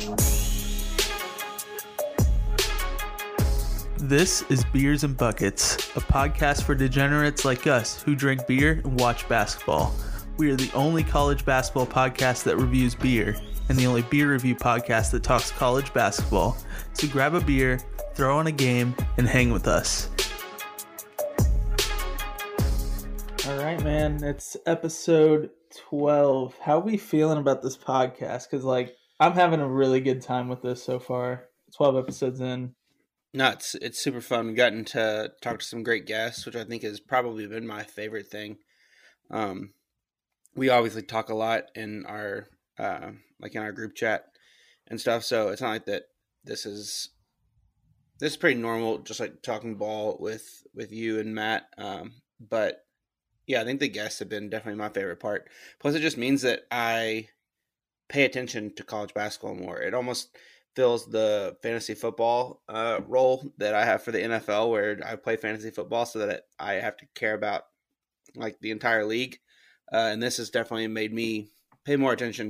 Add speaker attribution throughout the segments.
Speaker 1: This is Beers and Buckets, a podcast for degenerates like us who drink beer and watch basketball. We are the only college basketball podcast that reviews beer, and the only beer review podcast that talks college basketball. So grab a beer, throw on a game, and hang with us. All right, man, it's episode 12. How are we feeling about this podcast? Because, I'm having a really good time with this so far. 12 episodes in.
Speaker 2: No, it's super fun. We've gotten to talk to some great guests, which I think has probably been my favorite thing. We obviously talk a lot in our in our group chat and stuff, so it's not like that. This is pretty normal, just like talking ball with you and Matt. But yeah, I think the guests have been definitely my favorite part. Plus, it just means that I pay attention to college basketball more. It almost fills the fantasy football role that I have for the NFL, where I play fantasy football so that I have to care about like the entire league. And this has definitely made me pay more attention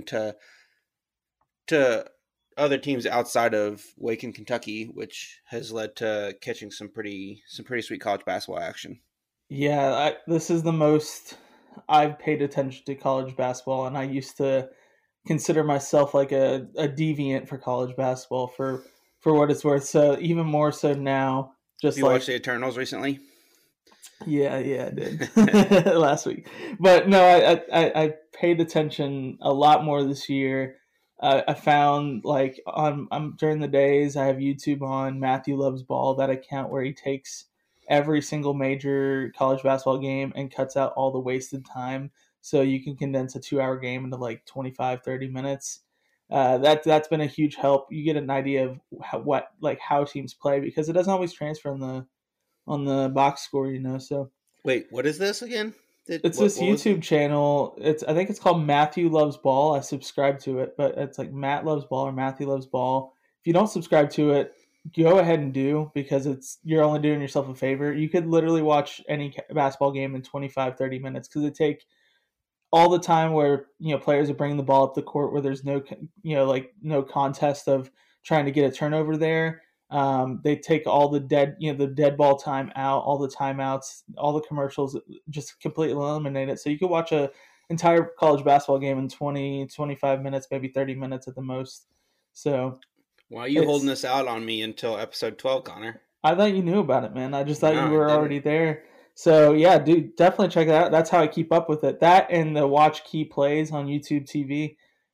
Speaker 2: to other teams outside of Wake and Kentucky, which has led to catching some pretty sweet college basketball action.
Speaker 1: Yeah, this is the most I've paid attention to college basketball, and I used to consider myself like a deviant for college basketball for what it's worth. So even more so now.
Speaker 2: Just you watched the Eternals recently?
Speaker 1: Yeah, I did last week. But no, I paid attention a lot more this year. I found during the days I have YouTube on Matthew Loves Ball, that account where he takes every single major college basketball game and cuts out all the wasted time. So you can condense a 2-hour game into 25-30 minutes. That's been a huge help. You get an idea of how teams play, because it doesn't always transfer on the box score, So
Speaker 2: wait, what is this again?
Speaker 1: It's this YouTube channel. I think it's called Matthew Loves Ball. I subscribe to it, but it's like Matt Loves Ball or Matthew Loves Ball. If you don't subscribe to it, go ahead and do, because you're only doing yourself a favor. You could literally watch any basketball game in 25-30 minutes, because it take all the time where players are bringing the ball up the court where there's no contest of trying to get a turnover there. They take all the dead ball time out, all the timeouts, all the commercials, just completely eliminate it. So you could watch a entire college basketball game in 20, 25 minutes, maybe 30 minutes at the most. So
Speaker 2: why are you holding this out on me until episode 12, Connor?
Speaker 1: I thought you knew about it, man. I just thought you were already there. So yeah, dude, definitely check it out. That's how I keep up with it. That and the watch key plays on YouTube TV.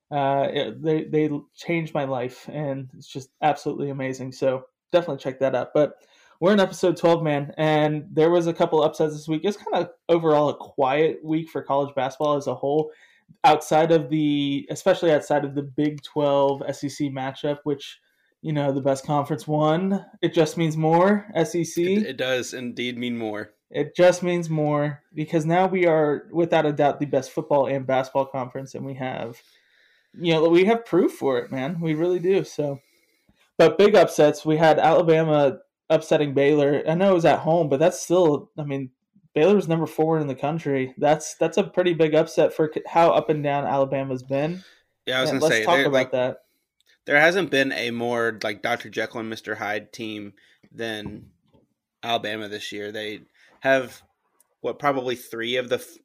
Speaker 1: They changed my life, and it's just absolutely amazing. So definitely check that out. But we're in episode 12, man, and there was a couple upsets this week. It's kind of overall a quiet week for college basketball as a whole, especially outside of the Big 12 SEC matchup, which the best conference won. It just means more. SEC.
Speaker 2: It does indeed mean more.
Speaker 1: It just means more, because now we are, without a doubt, the best football and basketball conference, and we have proof for it, man. We really do. So, but big upsets. We had Alabama upsetting Baylor. I know it was at home, but that's still, Baylor was number 4 in the country. That's a pretty big upset for how up and down Alabama's been.
Speaker 2: Yeah, I was going to say,
Speaker 1: let's talk about that.
Speaker 2: There hasn't been a more Dr. Jekyll and Mr. Hyde team than Alabama this year. They have probably 3 of the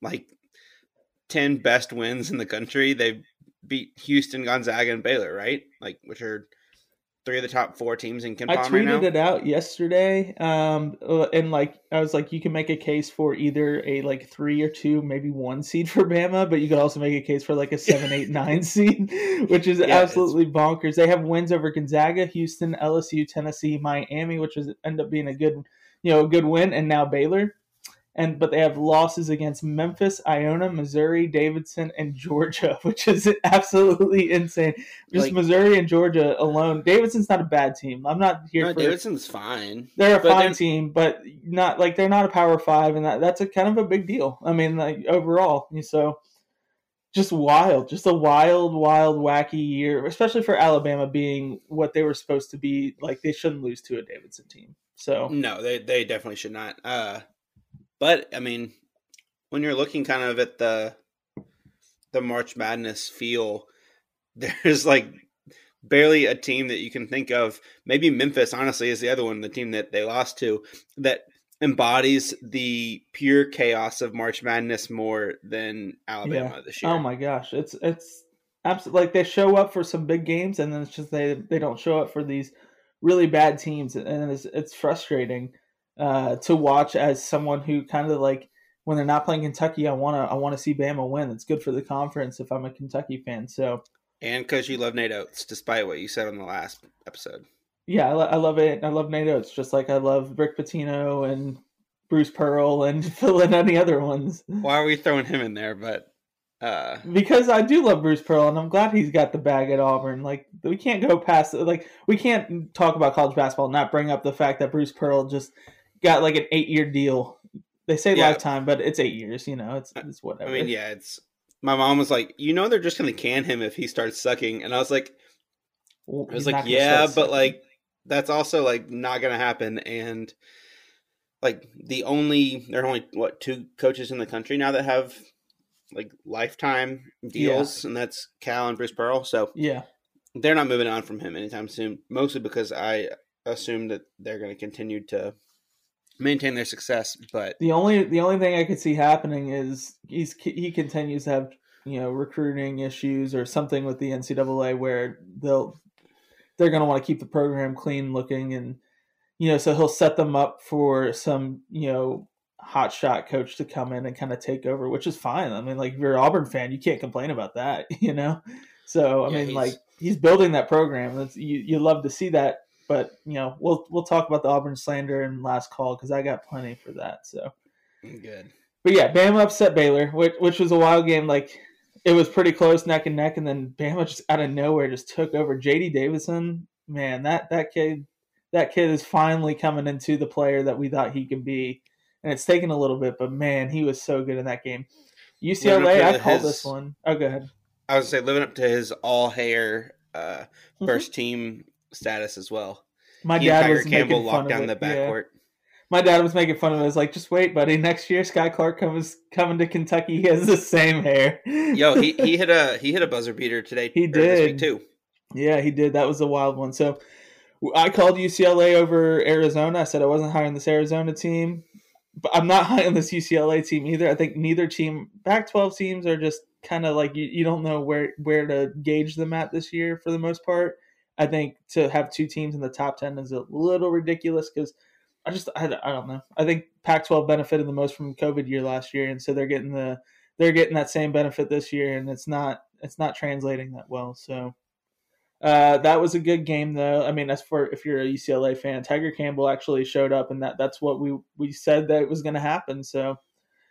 Speaker 2: 10 best wins in the country. They beat Houston, Gonzaga, and Baylor, right? Which are 3 of the top 4 teams in KenPom right now.
Speaker 1: I tweeted it out yesterday, and I was like, you can make a case for either a 3 or 2, maybe 1 seed for Bama, but you could also make a case for a 7, 8, 9 seed, which is absolutely bonkers. They have wins over Gonzaga, Houston, LSU, Tennessee, Miami, which end up being a good win, and now Baylor. But they have losses against Memphis, Iona, Missouri, Davidson, and Georgia, which is absolutely insane. Just Missouri and Georgia alone. Davidson's not a bad team. I'm not here for
Speaker 2: Davidson's fine.
Speaker 1: They're a fine team, but not they're not a Power 5, and that's a kind of a big deal. Overall. So just wild. Just a wild, wacky year, especially for Alabama being what they were supposed to be. They shouldn't lose to a Davidson team. So
Speaker 2: no, they definitely should not. But when you're looking kind of at the March Madness feel, there's barely a team that you can think of. Maybe Memphis, honestly, is the other one, the team that they lost to, that embodies the pure chaos of March Madness more than
Speaker 1: Yeah.
Speaker 2: Alabama this
Speaker 1: Oh
Speaker 2: year.
Speaker 1: my gosh, it's absolutely like they show up for some big games, and then it's just they don't show up for these really bad teams, and it's frustrating to watch as someone who kind of like when they're not playing Kentucky, I wanna see Bama win. It's good for the conference if I'm a Kentucky fan. So
Speaker 2: And because you love Nate Oates, despite what you said on the last episode.
Speaker 1: yeah, I love it. I love NATO. It's just like I love Rick Pitino and Bruce Pearl and fill in any other ones.
Speaker 2: Why are we throwing him in there? But
Speaker 1: Because I do love Bruce Pearl, and I'm glad he's got the bag at Auburn. Like we can't go past like we can't talk about college basketball and not bring up the fact that Bruce Pearl just got like an 8-year deal. They say
Speaker 2: yeah,
Speaker 1: lifetime, but it's 8 years. It's
Speaker 2: I
Speaker 1: whatever.
Speaker 2: mean, yeah, it's my mom was like, they're just gonna can him if he starts sucking, and I was like,
Speaker 1: He's not gonna
Speaker 2: yeah,
Speaker 1: start
Speaker 2: but
Speaker 1: sucking.
Speaker 2: like that's also like not gonna happen, and like there are only what 2 coaches in the country now that have like lifetime
Speaker 1: Yeah,
Speaker 2: deals, and that's Cal and Bruce Pearl. So
Speaker 1: yeah.
Speaker 2: they're not moving on from him anytime soon. Mostly because I assume that they're going to continue to maintain their success. But
Speaker 1: The only thing I could see happening is he continues to have recruiting issues or something with the NCAA where they're going to want to keep the program clean looking, and so he'll set them up for some hot shot coach to come in and kind of take over, which is fine. I mean, like if you're an Auburn fan, you can't complain about that. So I
Speaker 2: yeah,
Speaker 1: mean, like he's building that program. You love to see that, but we'll talk about the Auburn slander in last call because I got plenty for that. So,
Speaker 2: good.
Speaker 1: but yeah, Bama upset Baylor, which was a wild game. Like it was pretty close, neck and neck, and then Bama just out of nowhere just took over. JD Davison, man, that kid is finally coming into the player that we thought he could be, and it's taken a little bit, but man, he was so good in that game.
Speaker 2: Living up
Speaker 1: UCLA, I
Speaker 2: to
Speaker 1: called this
Speaker 2: his,
Speaker 1: one. Oh, go ahead.
Speaker 2: I would say, living up to his all hair
Speaker 1: Mhm.
Speaker 2: first team status as well.
Speaker 1: My
Speaker 2: He and
Speaker 1: dad
Speaker 2: Tiger
Speaker 1: was
Speaker 2: Campbell
Speaker 1: making fun
Speaker 2: locked
Speaker 1: of
Speaker 2: down
Speaker 1: it.
Speaker 2: the
Speaker 1: Yeah,
Speaker 2: backcourt.
Speaker 1: my dad was making fun of it. I was like, just wait, buddy. Next year, Sky Clark comes coming to Kentucky. He has the same hair.
Speaker 2: Yo, he hit a buzzer beater today
Speaker 1: He
Speaker 2: or this week
Speaker 1: did.
Speaker 2: too.
Speaker 1: Yeah, he did. That was a wild one. So I called UCLA over Arizona. I said I wasn't high on this Arizona team, but I'm not high on this UCLA team either. I think neither team, Pac-12 teams, are just kind of like you don't know where to gauge them at this year for the most part. I think to have 2 teams in the top 10 is a little ridiculous because I don't know. I think Pac-12 benefited the most from COVID year last year, and so they're getting that same benefit this year, and it's not translating that well. So that was a good game, though. I mean, as for if you're a UCLA fan, Tiger Campbell actually showed up, and that's what we said that it was going to happen. So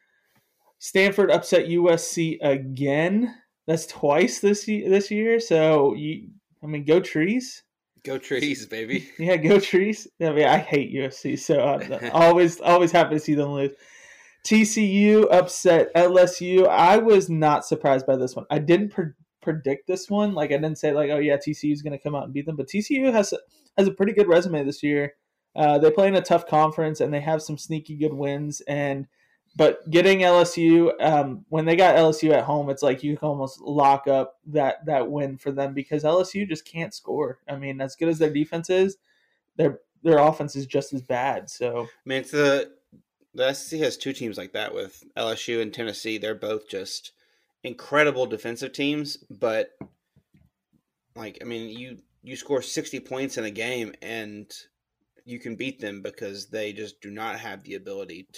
Speaker 1: Stanford upset USC again. That's twice this year. So I mean, go trees.
Speaker 2: Go trees, baby.
Speaker 1: Yeah, go trees. I mean, I hate USC, so I'm always happy to see them lose. TCU upset LSU. I was not surprised by this one. I didn't predict this one. Like I didn't say like, oh yeah, TCU is going to come out and beat them. But TCU has a pretty good resume this year. They play in a tough conference and they have some sneaky good wins. But getting LSU when they got LSU at home, it's like you can almost lock up that win for them because LSU just can't score. I mean, as good as their defense is, their offense is just as bad. So
Speaker 2: I mean, the SEC has 2 teams like that with LSU and Tennessee. They're both just incredible defensive teams, but like I mean, you score 60 points in a game and you can beat them because they just do not have the ability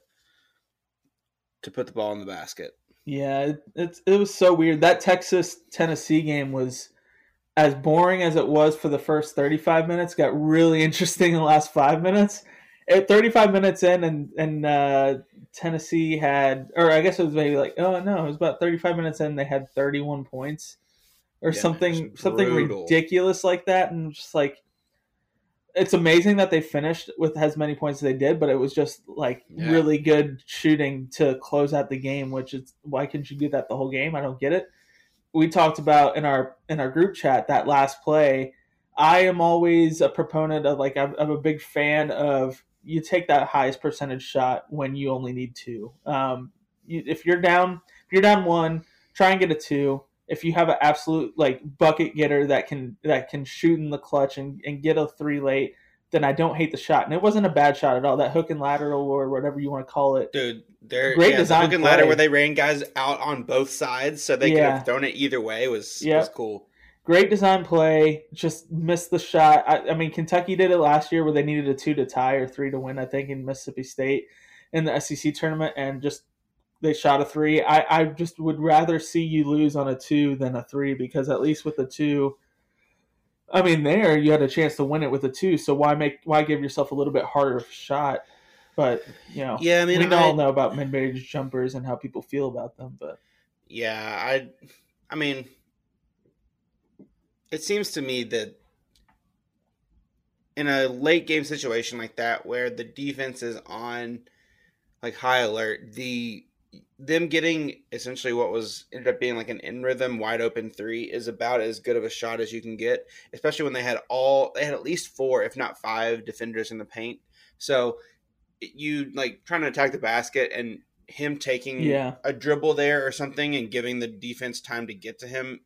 Speaker 2: to put the ball in the basket.
Speaker 1: yeah, it was so weird. That Texas Tennessee game was as boring as it was for the first 35 minutes. Got really interesting in the last 5 minutes. At 35 minutes in, and Tennessee had, or I guess it was maybe like, oh no, it was about 35 minutes in. They had 31 points or
Speaker 2: Yeah, man,
Speaker 1: something
Speaker 2: just
Speaker 1: something
Speaker 2: brutal.
Speaker 1: ridiculous like that, and just like it's amazing that they finished with as many points as they did, but it was just like
Speaker 2: Yeah.
Speaker 1: really good shooting to close out the game. Which is why couldn't you do that the whole game? I don't get it. We talked about in our group chat that last play. I am always a proponent of like I'm a big fan of you take that highest percentage shot when you only need two. If you're down one, try and get a two. if you have an absolute like bucket getter that can shoot in the clutch and get a 3 late, then I don't hate the shot. And it wasn't a bad shot at all. That hook and lateral or whatever you want to call it.
Speaker 2: Dude,
Speaker 1: Great
Speaker 2: the
Speaker 1: design
Speaker 2: hook and
Speaker 1: play.
Speaker 2: ladder where they ran guys out on both sides so they could have thrown it either way was cool.
Speaker 1: Great design play. Just missed the shot. I mean, Kentucky did it last year where they needed a 2 to tie or 3 to win, I think, in Mississippi State in the SEC tournament, and just they shot a 3. I just would rather see you lose on a 2 than a 3, because at least with the 2, I mean, there you had a chance to win it with a 2. So why give yourself a little bit harder shot? But
Speaker 2: yeah, I mean,
Speaker 1: we all know about mid-range jumpers and how people feel about them. But
Speaker 2: yeah, I mean, it seems to me that in a late game situation like that, where the defense is on like high alert, them getting essentially what ended up being like an in rhythm wide open 3 is about as good of a shot as you can get, especially when they had at least 4, if not 5 defenders in the paint. So you like trying to attack the basket and him taking a dribble there or something and giving the defense time to get to him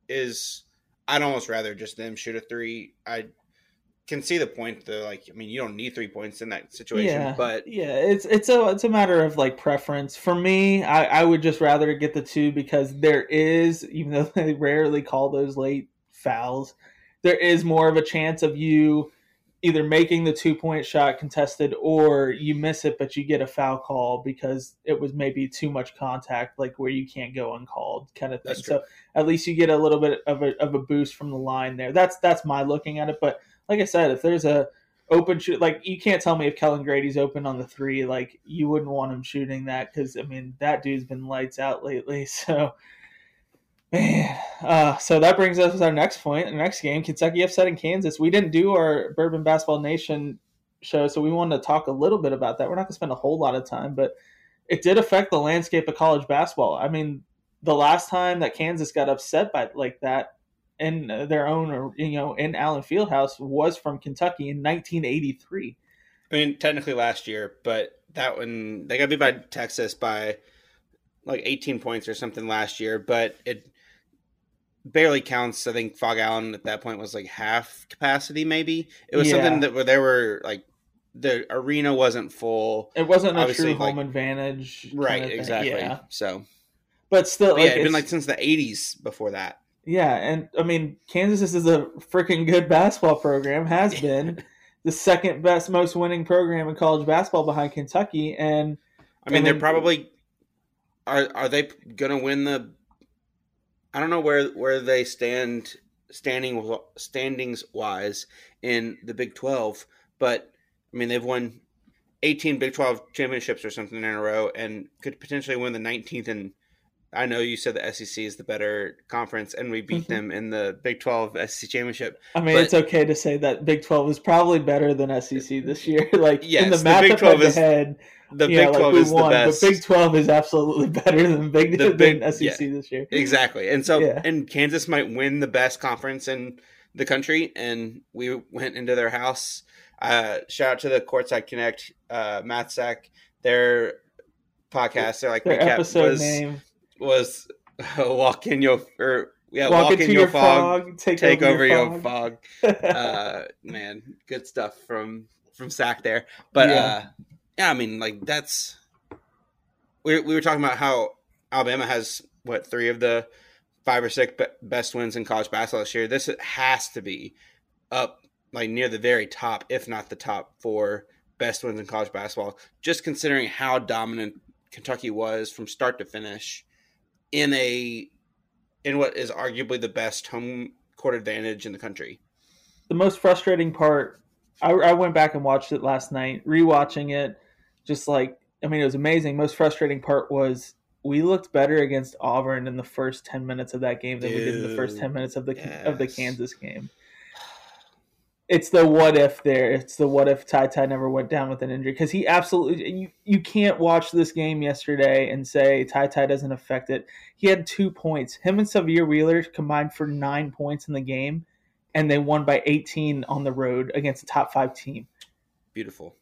Speaker 2: I'd almost rather just them shoot a 3. I can see the point though. Like, I mean, you don't need 3 points in that situation, but
Speaker 1: it's a matter of like preference. For me, I would just rather get the 2, because there is, even though they rarely call those late fouls, there is more of a chance of you either making the 2-point shot contested or you miss it, but you get a foul call because it was maybe too much contact, like where you can't go uncalled kind of thing. So at least you get a little bit of a boost from the line there. That's my looking at it. But like I said, if there's a open shoot, like you can't tell me if Kellen Grady's open on the 3, like you wouldn't want him shooting that, because I mean that dude's been lights out lately. So man, so that brings us to our next point. The next game, Kentucky upsetting Kansas. We didn't do our Bourbon Basketball Nation show, so we wanted to talk a little bit about that. We're not going to spend a whole lot of time, but it did affect the landscape of college basketball. I mean, the last time that Kansas got upset by like that in their own, or in Allen Fieldhouse, was from Kentucky in 1983.
Speaker 2: I mean, technically last year, but that one they got beat by Texas by like 18 points or something last year, but it barely counts. I think Fog Allen at that point was like half capacity, maybe. It was something that where there were like the arena wasn't full.
Speaker 1: It wasn't a true home advantage,
Speaker 2: right? Exactly. Yeah. So,
Speaker 1: but still,
Speaker 2: but it'd been like since the 80s before that.
Speaker 1: Yeah, and I mean, Kansas is a freaking good basketball program. Has been the second best, most winning program in college basketball behind Kentucky, and
Speaker 2: I mean they're probably are they gonna win the? I don't know where they standings wise in the Big 12, but I mean they've won 18 Big 12 championships or something in a row, and could potentially win the 19th. And I know you said the SEC is the better conference, and we beat them in the Big 12 SEC championship.
Speaker 1: I mean, it's okay to say that Big 12 is probably better than SEC this year. Like
Speaker 2: yes,
Speaker 1: in the matchup head-to-head.
Speaker 2: The Big 12 is the best.
Speaker 1: But Big 12 is absolutely better than SEC this year.
Speaker 2: Exactly. And so, and Kansas might win the best conference in the country, and we went into their house. Shout out to the Courtside Connect, Matt Sack. Their podcast, their
Speaker 1: episode name
Speaker 2: was walk into your fog, take over your fog. Man, good stuff from Sack there. But I mean, like that's we were talking about how Alabama has 3 of the 5 or 6 best wins in college basketball this year. This has to be up like near the very top, if not the top 4 best wins in college basketball. Just considering how dominant Kentucky was from start to finish in what is arguably the best home court advantage in the country.
Speaker 1: The most frustrating part, I went back and watched it last night, rewatching it. Just like, I mean, it was amazing. Most frustrating part was we looked better against Auburn in the first 10 minutes of that game than we did in the first 10 minutes of the Kansas game. It's the what if there. It's the what if Ty never went down with an injury, because he absolutely you can't watch this game yesterday and say Ty doesn't affect it. He had 2 points. Him and Xavier Wheeler combined for 9 points in the game, and they won by 18 on the road against a top 5 team.
Speaker 2: Beautiful.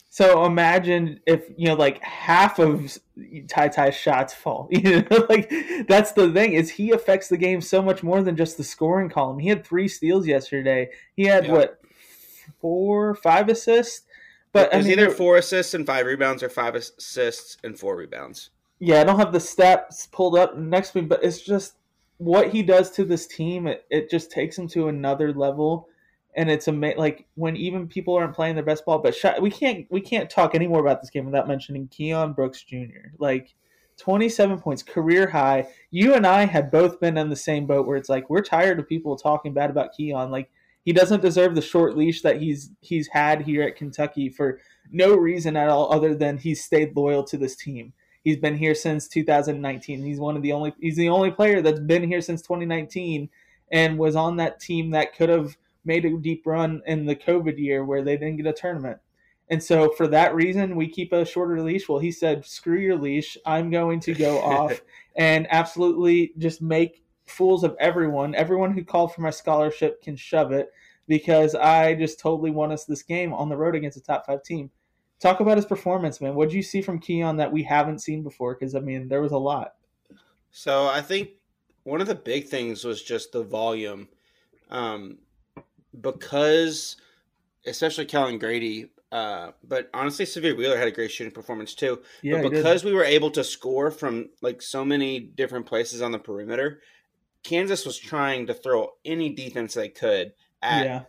Speaker 1: So imagine if like half of Tai Tai's shots fall. Like that's the thing is he affects the game so much more than just the scoring column. He had 3 steals yesterday. He had
Speaker 2: Yeah.
Speaker 1: what 4, 5 assists. But
Speaker 2: It
Speaker 1: I
Speaker 2: was
Speaker 1: mean,
Speaker 2: either 4 assists and 5 rebounds, or 5 assists and 4 rebounds.
Speaker 1: yeah, I don't have the stats pulled up next to me, but it's just what he does to this team. It just takes him to another level, and it's like when even people aren't playing their best ball. But we can't talk any more about this game without mentioning Keon Brooks Jr. Like 27 points, career high. You and I had both been in the same boat where it's like we're tired of people talking bad about Keon. Like he doesn't deserve the short leash that he's had here at Kentucky for no reason at all other than he's stayed loyal to this team. He's been here since 2019. He's the only player that's been here since 2019 and was on that team that could have made a deep run in the COVID year where they didn't get a tournament. And so for that reason, we keep a shorter leash. Well, he said, "Screw your leash. I'm going to go off and absolutely just make fools of everyone. Everyone who called for my scholarship can shove it because I just totally won us this game on the road against a top 5 team." Talk about his performance, man. What did you see from Keon that we haven't seen before? Because I mean, there was a lot.
Speaker 2: So I think one of the big things was just the volume, um, because especially Kellen Grady, but honestly, Severe Wheeler had a great shooting performance too.
Speaker 1: Yeah,
Speaker 2: But
Speaker 1: he did.
Speaker 2: because we were able to score from like so many different places on the perimeter, Kansas was trying to throw any defense they could
Speaker 1: Yeah.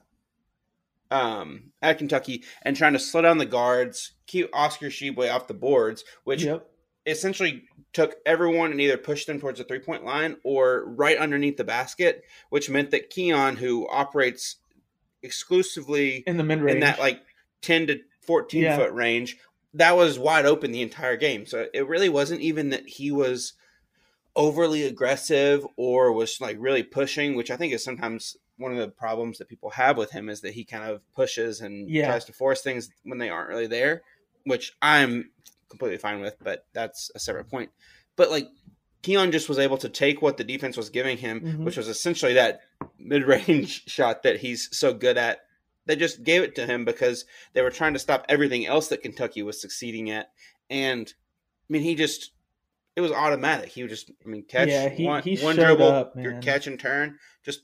Speaker 2: at Kentucky and trying to slow down the guards, keep Oscar Sheboy off the boards, which
Speaker 1: Yep.
Speaker 2: essentially took everyone and either pushed them towards the 3 point line or right underneath the basket, which meant that Keon, who operates exclusively
Speaker 1: In the mid
Speaker 2: in that
Speaker 1: range.
Speaker 2: like 10 to 14
Speaker 1: Yeah.
Speaker 2: foot range, that was wide open the entire game. So it really wasn't even that he was overly aggressive or was like really pushing, which I think is sometimes one of the problems that people have with him, is that he kind of pushes and
Speaker 1: Yeah.
Speaker 2: tries to force things when they aren't really there, which I'm completely fine with, but that's a separate point. But like Keon just was able to take what the defense was giving him,
Speaker 1: Mm-hmm.
Speaker 2: which was essentially that mid-range shot that he's so good at. They just gave it to him because they were trying to stop everything else that Kentucky was succeeding at. And I mean, it was automatic. He would just, I mean, catch
Speaker 1: Yeah.
Speaker 2: one
Speaker 1: He
Speaker 2: one
Speaker 1: showed
Speaker 2: dribble,
Speaker 1: up,
Speaker 2: your
Speaker 1: man.
Speaker 2: catch and turn, just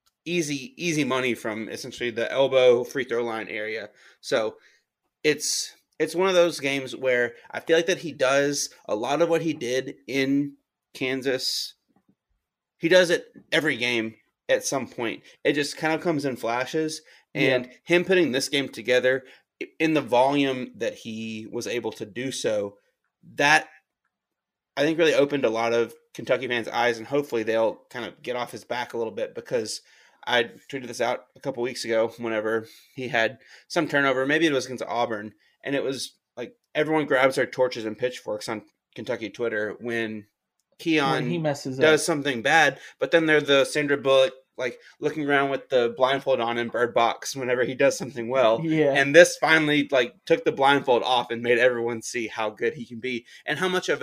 Speaker 2: easy money from essentially the elbow free throw line area. So it's one of those games where I feel like that he does a lot of what he did in Kansas. He does it every game at some point. It just kind of comes in flashes, and
Speaker 1: Yep.
Speaker 2: him putting this game together in the volume that he was able to do so, that I think really opened a lot of Kentucky fans' eyes, and hopefully they'll kind of get off his back a little bit, because I tweeted this out a couple weeks ago whenever he had some turnover. Maybe it was against Auburn, and it was like everyone grabs their torches and pitchforks on Kentucky Twitter when
Speaker 1: When he
Speaker 2: Keon
Speaker 1: messes
Speaker 2: does
Speaker 1: up.
Speaker 2: something bad, but then they're the Sandra Bullock, like looking around with the blindfold on in Bird Box whenever he does something well.
Speaker 1: Yeah.
Speaker 2: And this finally like took the blindfold off and made everyone see how good he can be and how much of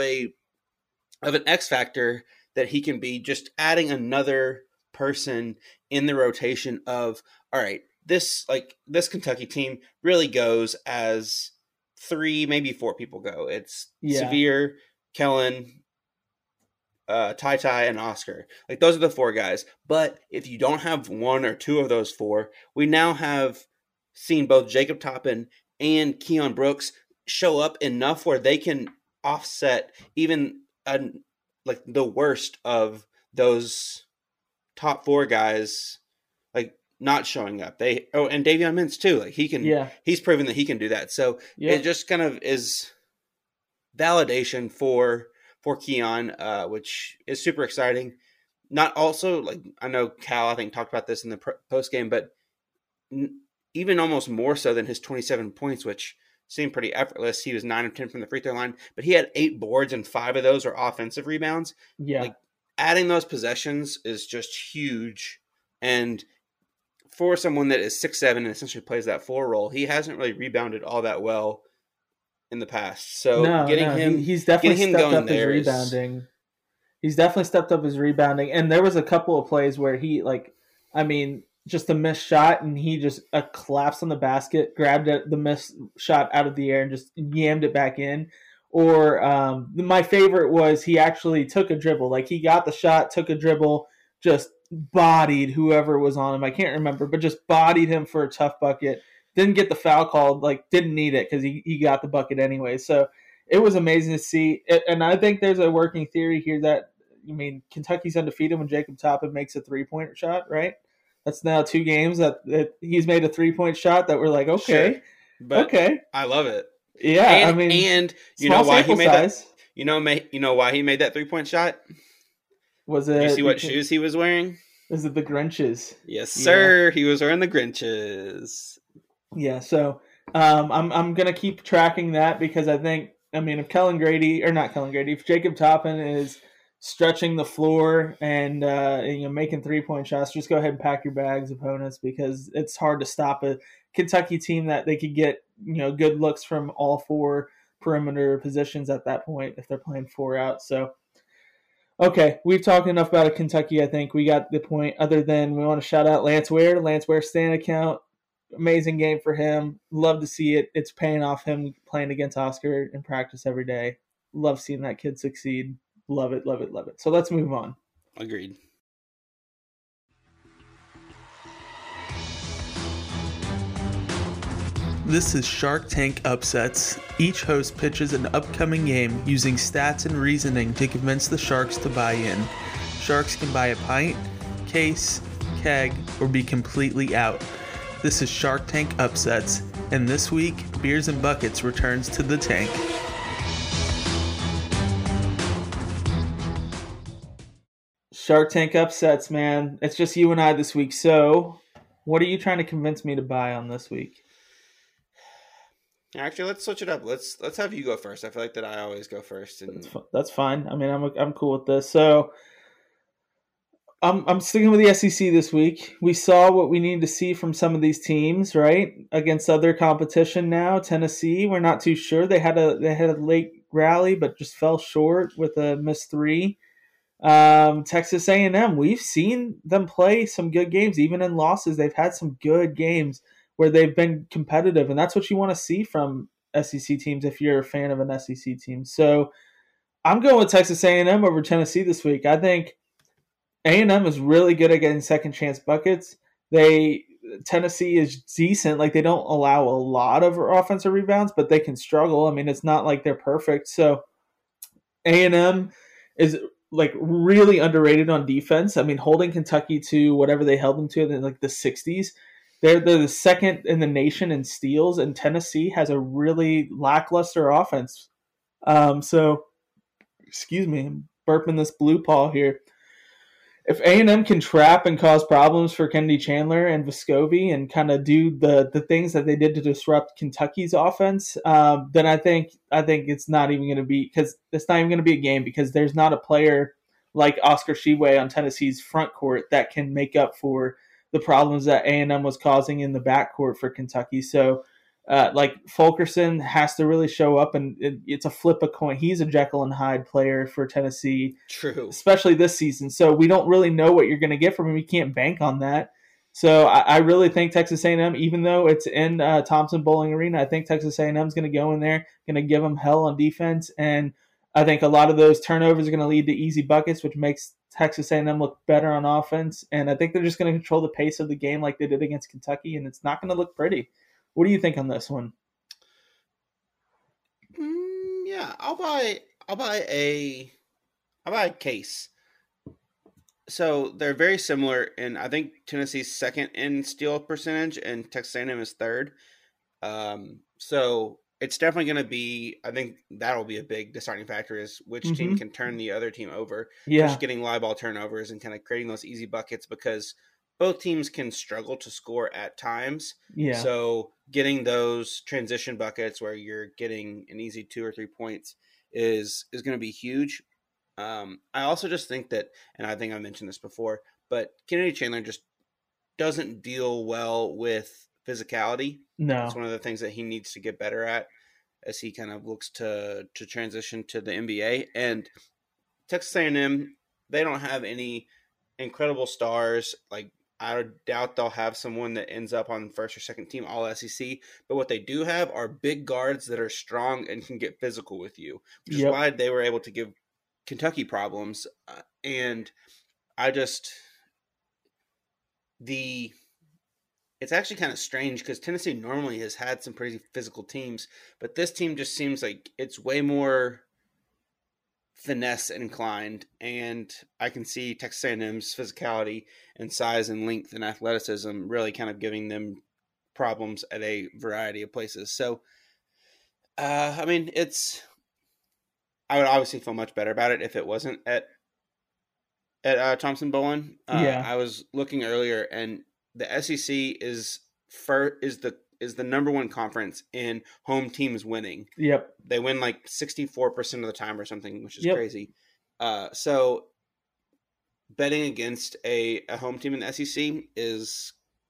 Speaker 2: an X factor that he can be, just adding another person in the rotation of, all right, this Kentucky team really goes as 3, maybe 4 people go. It's
Speaker 1: Yeah.
Speaker 2: Severe, Kellen, Tai Tai, and Oscar. Like those are the 4 guys. But if you don't have 1 or 2 of those 4, we now have seen both Jacob Toppin and Keon Brooks show up enough where they can offset even like the worst of those top 4 guys like not showing up. And Davion Mintz too. Like
Speaker 1: Yeah.
Speaker 2: he's proven that he can do that. So it
Speaker 1: Yep.
Speaker 2: just kind of is validation for Keon, which is super exciting. Not also like I know Cal, I think, talked about this in the post game, but even almost more so than his 27 points, which seemed pretty effortless. He was 9 of 10 from the free throw line, but he had 8 boards and 5 of those are offensive rebounds.
Speaker 1: Yeah.
Speaker 2: Like adding those possessions is just huge. And for someone that is 6'7" and essentially plays that 4 role, he hasn't really rebounded all that well in the past. So
Speaker 1: No. He's definitely
Speaker 2: getting him
Speaker 1: stepped
Speaker 2: going
Speaker 1: up his
Speaker 2: there is
Speaker 1: rebounding. He's definitely stepped up his rebounding, and there was a couple of plays where he like, I mean, just a missed shot, and he just collapsed on the basket, grabbed the missed shot out of the air, and just yammed it back in. Or my favorite was he actually took a dribble. Like he got the shot, took a dribble, just bodied whoever was on him. I can't remember, but just bodied him for a tough bucket. Didn't get the foul called, like didn't need it because he got the bucket anyway. So it was amazing to see. And I think there's a working theory here that, I mean, Kentucky's undefeated when Jacob Toppin makes a 3-point shot, right? That's now 2 games that he's made a 3-point shot that we're like,
Speaker 2: Sure,
Speaker 1: okay,
Speaker 2: but
Speaker 1: okay.
Speaker 2: I love it.
Speaker 1: Yeah, I mean,
Speaker 2: And you know
Speaker 1: small
Speaker 2: why he
Speaker 1: sample
Speaker 2: made that?
Speaker 1: size.
Speaker 2: You know why he made that 3-point shot?
Speaker 1: Was
Speaker 2: Did you
Speaker 1: it
Speaker 2: see what shoes he was wearing?
Speaker 1: is it the Grinches?
Speaker 2: Yes,
Speaker 1: Yeah.
Speaker 2: sir. He was wearing the Grinches.
Speaker 1: Yeah, so I'm gonna keep tracking that because I think, I mean, if Kellen Grady, or not Kellen Grady, if Jacob Toppin is stretching the floor and making 3-point shots, just go ahead and pack your bags, opponents, because it's hard to stop a Kentucky team that they could get good looks from all 4 perimeter positions at that point if they're playing 4 out. So okay, we've talked enough about Kentucky. I think we got the point. Other than we want to shout out Lance Ware, Lance Ware Stan account. Amazing game for him. Love to see it. It's paying off him playing against Oscar in practice every day. Love seeing that kid succeed. Love it, love it, love it. So let's move on.
Speaker 2: Agreed.
Speaker 3: This is Shark Tank Upsets. Each host pitches an upcoming game using stats and reasoning to convince the sharks to buy in. Sharks can buy a pint, case, keg, or be completely out. This is Shark Tank Upsets, and this week, Beers and Buckets returns to the tank.
Speaker 1: Shark Tank Upsets, man. It's just you and I this week. So, what are you trying to convince me to buy on this week?
Speaker 2: Actually, let's switch it up. Let's have you go first. I feel like that I always go first, and
Speaker 1: That's fine. I mean, I'm cool with this. So, I'm sticking with the SEC this week. We saw what we needed to see from some of these teams, right? Against other competition now. Tennessee, we're not too sure. They had a late rally, but just fell short with a missed 3. Texas A&M, we've seen them play some good games. Even in losses, they've had some good games where they've been competitive, and that's what you want to see from SEC teams if you're a fan of an SEC team. So I'm going with Texas A&M over Tennessee this week. I think A&M is really good at getting second chance buckets. Tennessee is decent. Like, they don't allow a lot of offensive rebounds, but they can struggle. I mean, it's not like they're perfect. So A&M is like really underrated on defense. I mean, holding Kentucky to whatever they held them to in like the 60s. They're the second in the nation in steals, and Tennessee has a really lackluster offense. So, excuse me, I'm burping this blue paw here. If A&M can trap and cause problems for Kennedy Chandler and Vescovi and kind of do the things that they did to disrupt Kentucky's offense, then I think it's not even going to be, because it's not even going to be a game, because there's not a player like Oscar Tshiebwe on Tennessee's front court that can make up for the problems that A&M was causing in the backcourt for Kentucky. So, like, Fulkerson has to really show up, and it's a flip a coin. He's a Jekyll and Hyde player for Tennessee.
Speaker 2: True.
Speaker 1: Especially this season. So we don't really know what you're going to get from him. You can't bank on that. So I really think Texas A&M, even though it's in Thompson Bowling Arena, I think Texas A&M is going to go in there, going to give them hell on defense, and I think a lot of those turnovers are going to lead to easy buckets, which makes Texas A&M look better on offense. And I think they're just going to control the pace of the game like they did against Kentucky, and it's not going to look pretty. What do you think on this one?
Speaker 2: Yeah, I'll buy a case. So they're very similar, and I think Tennessee's second in steal percentage, and Texas A&M is third. So it's definitely going to be. I think that'll be a big deciding factor is which team can turn the other team over.
Speaker 1: Yeah,
Speaker 2: just getting live ball turnovers and kind of creating those easy buckets, because both teams can struggle to score at times.
Speaker 1: Yeah.
Speaker 2: So getting those transition buckets where you're getting an easy 2 or 3 points is going to be huge. I also just think that, and I think I mentioned this before, but Kennedy Chandler just doesn't deal well with physicality.
Speaker 1: No.
Speaker 2: It's one of the things that he needs to get better at as he kind of looks to transition to the NBA. And Texas A&M, they don't have any incredible stars like I doubt they'll have someone that ends up on first or second team All SEC. But what they do have are big guards that are strong and can get physical with you, which is
Speaker 1: Yep.
Speaker 2: why they were able to give Kentucky problems. And I just it's actually kind of strange because Tennessee normally has had some pretty physical teams, but this team just seems like it's way more finesse inclined, and I can see Texas A&M's physicality and size and length and athleticism really kind of giving them problems at a variety of places. So, I mean, I would obviously feel much better about it if it wasn't at Thompson Boling.
Speaker 1: Yeah.
Speaker 2: I was looking earlier, and the SEC is the number one conference in home teams winning.
Speaker 1: Yep.
Speaker 2: They win like 64% of the time or something, which is
Speaker 1: Yep.
Speaker 2: crazy. So betting against a home team in the SEC is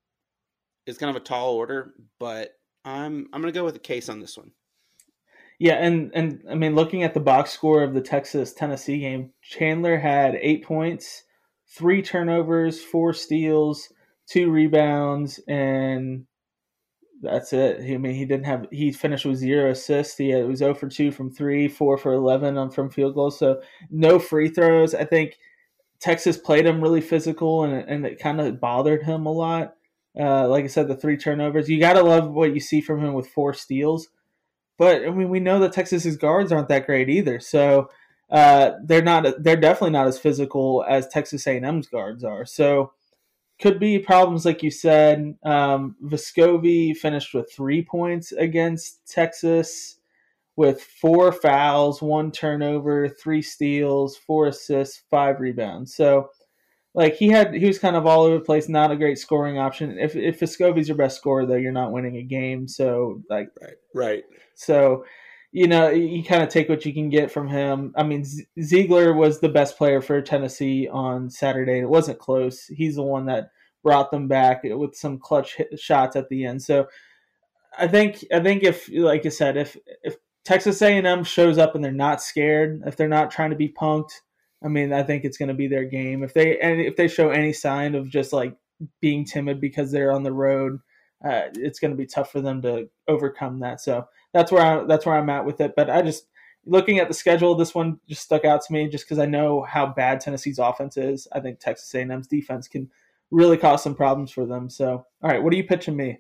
Speaker 2: kind of a tall order, but I'm going to go with a case on this one.
Speaker 1: Yeah, and I mean, looking at the box score of the Texas-Tennessee game, Chandler had 8 points, 3 turnovers, 4 steals, 2 rebounds, and that's it. He finished with 0 assists. It was 0 for 2 from 3, 4 for 11 from field goals. So no free throws. I think Texas played him really physical, and it kind of bothered him a lot. Like I said, the 3 turnovers. You got to love what you see from him with 4 steals. But I mean, we know that Texas's guards aren't that great either. So they're definitely not as physical as Texas A&M's guards are. So could be problems like you said. Vescovi finished with 3 points against Texas with 4 fouls, 1 turnover, 3 steals, 4 assists, 5 rebounds. So like he was kind of all over the place, not a great scoring option. If Vescovi's your best scorer though, you're not winning a game. So like
Speaker 2: right.
Speaker 1: So, you kind of take what you can get from him. I mean, Ziegler was the best player for Tennessee on Saturday. It wasn't close. He's the one that brought them back with some clutch shots at the end. So, I think if, like I said, if Texas A&M shows up and they're not scared, if they're not trying to be punked, I mean, I think it's going to be their game. If they show any sign of just like being timid because they're on the road, it's going to be tough for them to overcome that. So that's where I'm at with it. But I just, looking at the schedule, this one just stuck out to me just because I know how bad Tennessee's offense is. I think Texas A&M's defense can really cause some problems for them. So, all right, what are you pitching me?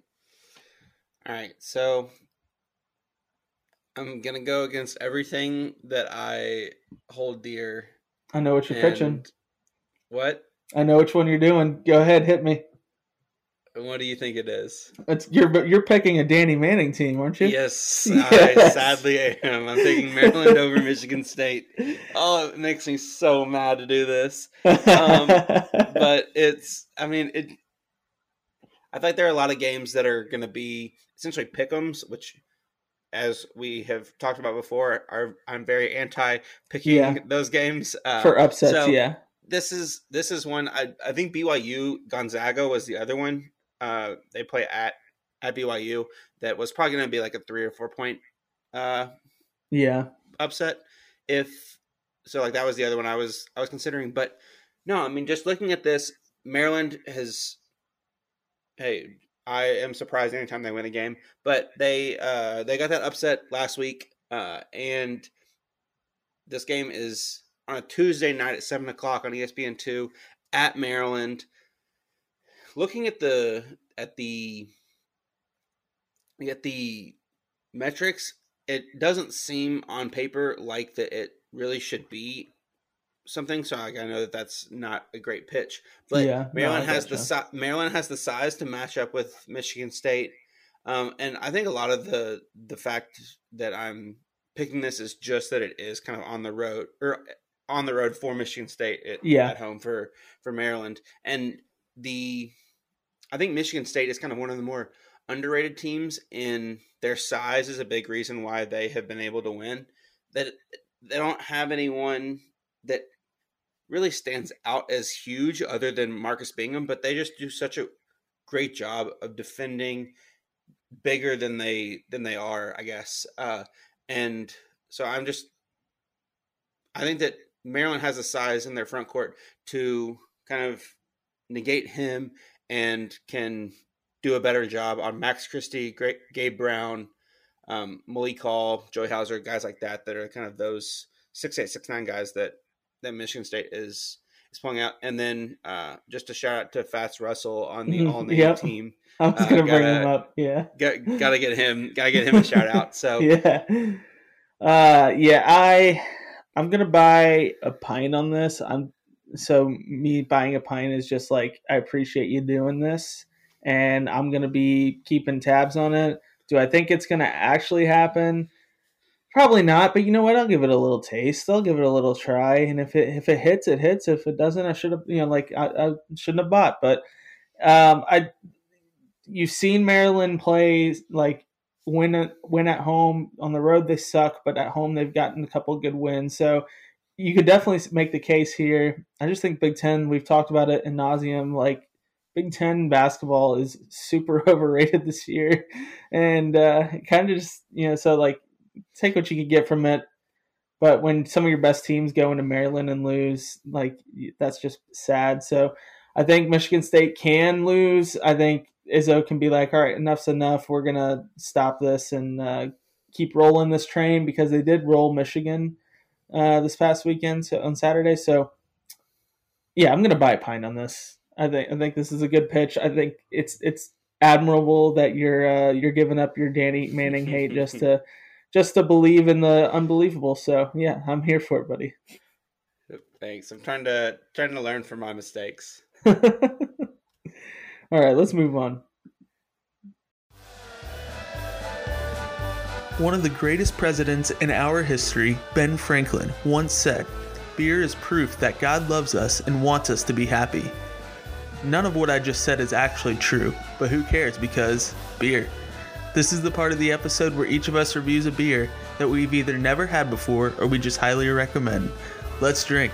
Speaker 2: All right, so I'm going to go against everything that I hold dear.
Speaker 1: I know what you're pitching.
Speaker 2: What?
Speaker 1: I know which one you're doing. Go ahead, hit me.
Speaker 2: What do you think it is?
Speaker 1: You're picking a Danny Manning team, aren't you?
Speaker 2: Yes, yes. I sadly am. I'm taking Maryland over Michigan State. Oh, it makes me so mad to do this. But I feel like there are a lot of games that are going to be essentially pick'ems, which, as we have talked about before, I'm very anti-picking those games
Speaker 1: for upsets. So yeah,
Speaker 2: this is one. I think BYU Gonzaga was the other one. They play at BYU. That was probably going to be like a 3 or 4 point upset. Like that was the other one I was considering. But no, I mean, just looking at this, Maryland has. Hey, I am surprised anytime they win a game, but they got that upset last week, and this game is on a Tuesday night at 7:00 on ESPN2 at Maryland. Looking at the metrics, it doesn't seem on paper like that it really should be something. So I know that that's not a great pitch, but Maryland has the size to match up with Michigan State, and I think a lot of the fact that I'm picking this is just that it is kind of on the road for Michigan State at home for Maryland, and I think Michigan State is kind of one of the more underrated teams in their size is a big reason why they have been able to win. That they don't have anyone that really stands out as huge other than Marcus Bingham, but they just do such a great job of defending bigger than they are, I guess. And so I think that Maryland has a size in their front court to kind of negate him and can do a better job on Max Christie, Gabe Brown, Malik Hall, Joey Hauser, guys like that are kind of those 6'8", 6'9" guys that Michigan State is pulling out. And then just a shout out to Fats Russell on the all-name team.
Speaker 1: I was going to bring him up. Yeah,
Speaker 2: gotta get him a shout out. So
Speaker 1: I'm gonna buy a pint on this. So me buying a pint is just like, I appreciate you doing this, and I'm gonna be keeping tabs on it. Do I think it's gonna actually happen? Probably not, but you know what? I'll give it a little taste. I'll give it a little try, and if it hits, it hits. If it doesn't, I should have, I shouldn't have bought. But you've seen Maryland play like win at home. On the road they suck, but at home they've gotten a couple good wins. So you could definitely make the case here. I just think Big Ten, we've talked about it in nauseum, like Big Ten basketball is super overrated this year. And kind of just, so like take what you can get from it. But when some of your best teams go into Maryland and lose, like that's just sad. So I think Michigan State can lose. I think Izzo can be like, all right, enough's enough. We're going to stop this and keep rolling this train, because they did roll Michigan this past weekend, so on Saturday. So, yeah, I'm going to buy a pint on this. I think this is a good pitch. I think it's admirable that you're giving up your Danny Manning hate just to believe in the unbelievable. So, yeah, I'm here for it, buddy.
Speaker 2: Thanks. I'm trying to learn from my mistakes.
Speaker 1: All right, let's move on.
Speaker 3: One of the greatest presidents in our history, Ben Franklin, once said, "Beer is proof that God loves us and wants us to be happy." None of what I just said is actually true, but who cares, because beer. This is the part of the episode where each of us reviews a beer that we've either never had before or we just highly recommend. Let's drink.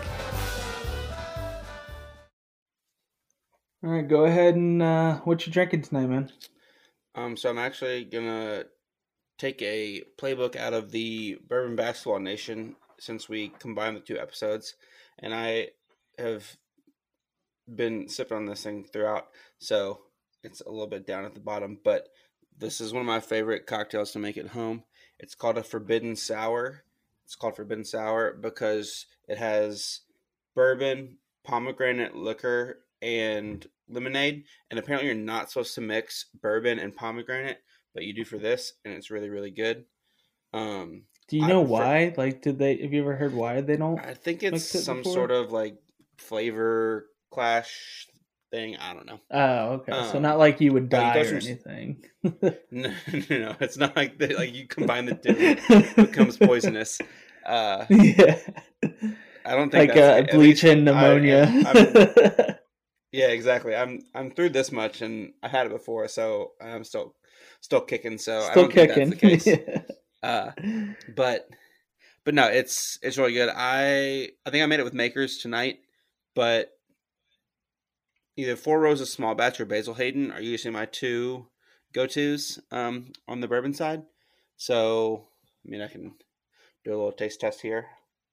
Speaker 1: All right, go ahead and what you drinking tonight, man?
Speaker 2: So I'm actually gonna take a playbook out of the Bourbon Basketball Nation, since we combined the two episodes, and I have been sipping on this thing throughout, so it's a little bit down at the bottom, but this is one of my favorite cocktails to make at home. It's called a Forbidden Sour. It's called Forbidden Sour because it has bourbon, pomegranate liquor, and lemonade, and apparently you're not supposed to mix bourbon and pomegranate, but you do for this, and it's really, really good.
Speaker 1: Do you know why? Like, have you ever heard why they don't?
Speaker 2: I think it's some sort of like flavor clash thing. I don't know.
Speaker 1: Oh, okay. So not like you would die or anything.
Speaker 2: No, it's not like you combine the two, it becomes poisonous.
Speaker 1: Yeah.
Speaker 2: I don't think
Speaker 1: like bleach and pneumonia.
Speaker 2: Yeah, exactly. I'm through this much, and I had it before, so I'm still kicking. So I don't think that's the case. Yeah. But no, it's really good. I think I made it with Makers tonight, but either Four Roses Small Batch or Basil Hayden are usually my two go-tos on the bourbon side. So I mean, I can do a little taste test here.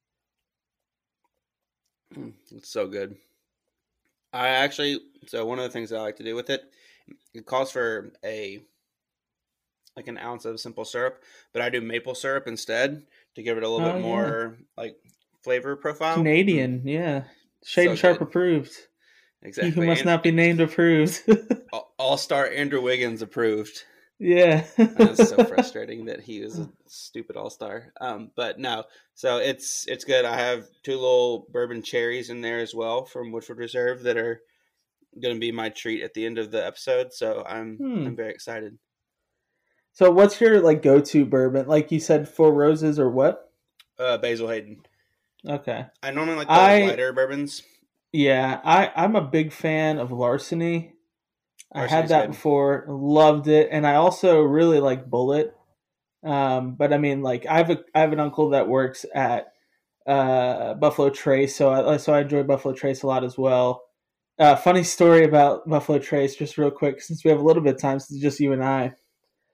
Speaker 2: It's so good. So one of the things that I like to do with it calls for an ounce of simple syrup, but I do maple syrup instead to give it a little bit more like flavor profile.
Speaker 1: Canadian, yeah. Shade and Sharp approved.
Speaker 2: Exactly.
Speaker 1: He who must not be named approved.
Speaker 2: All-star Andrew Wiggins approved.
Speaker 1: Yeah.
Speaker 2: It's so frustrating that he was a stupid all-star. But no, so it's good. I have two little bourbon cherries in there as well from Woodford Reserve that are going to be my treat at the end of the episode. So I'm very excited.
Speaker 1: So what's your like go-to bourbon? Like you said, Four Roses or what?
Speaker 2: Basil Hayden.
Speaker 1: Okay.
Speaker 2: I normally like the lighter bourbons.
Speaker 1: Yeah, I'm a big fan of Larceny. I had that before, loved it, and I also really like Bullet. But I mean, like I have an uncle that works at Buffalo Trace, so I enjoy Buffalo Trace a lot as well. Funny story about Buffalo Trace, just real quick, since we have a little bit of time, since it's just you and I.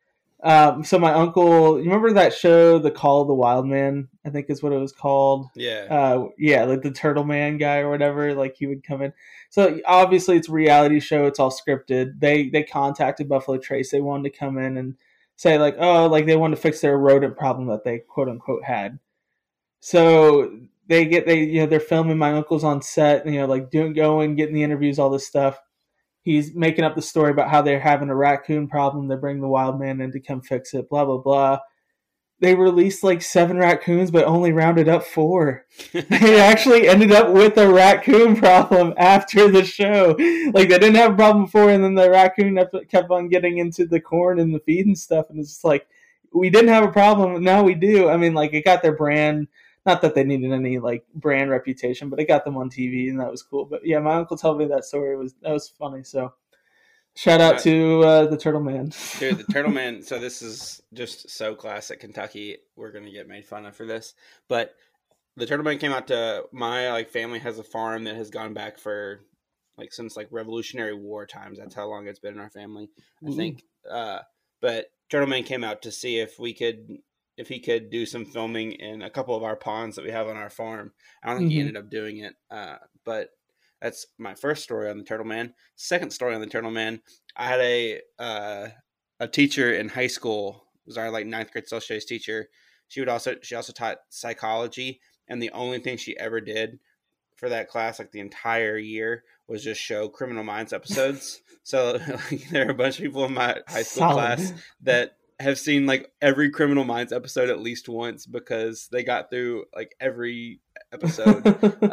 Speaker 1: So my uncle, you remember that show, The Call of the Wild Man? I think is what it was called.
Speaker 2: Yeah.
Speaker 1: Yeah, like the Turtle Man guy or whatever. Like he would come in. So obviously it's a reality show. It's all scripted. They contacted Buffalo Trace. They wanted to come in and say like, oh, like they wanted to fix their rodent problem that they quote unquote had. So they're filming. My uncle's on set. Like getting the interviews, all this stuff. He's making up the story about how they're having a raccoon problem. They bring the wild man in to come fix it, blah, blah, blah. They released like 7 raccoons, but only rounded up 4. They actually ended up with a raccoon problem after the show. Like they didn't have a problem before, and then the raccoon kept on getting into the corn and the feed and stuff. And it's just like, we didn't have a problem, now we do. I mean, like it got their brand. Not that they needed any like brand reputation, but it got them on TV, and that was cool. But yeah, my uncle told me that story. That was funny. So shout out to the Turtle Man.
Speaker 2: Dude, the Turtle Man. So this is just so classic Kentucky. We're gonna get made fun of for this, but the Turtle Man came out to my family has a farm that has gone back for since Revolutionary War times. That's how long it's been in our family, I think. But Turtle Man came out to see if he could do some filming in a couple of our ponds that we have on our farm. I don't think he ended up doing it, but that's my first story on the Turtle Man. Second story on the Turtle Man, I had a teacher in high school. It was our 9th grade social studies teacher. She also taught psychology, and the only thing she ever did for that class, the entire year, was just show Criminal Minds episodes. So there are a bunch of people in my high school class that have seen every Criminal Minds episode at least once because they got through every episode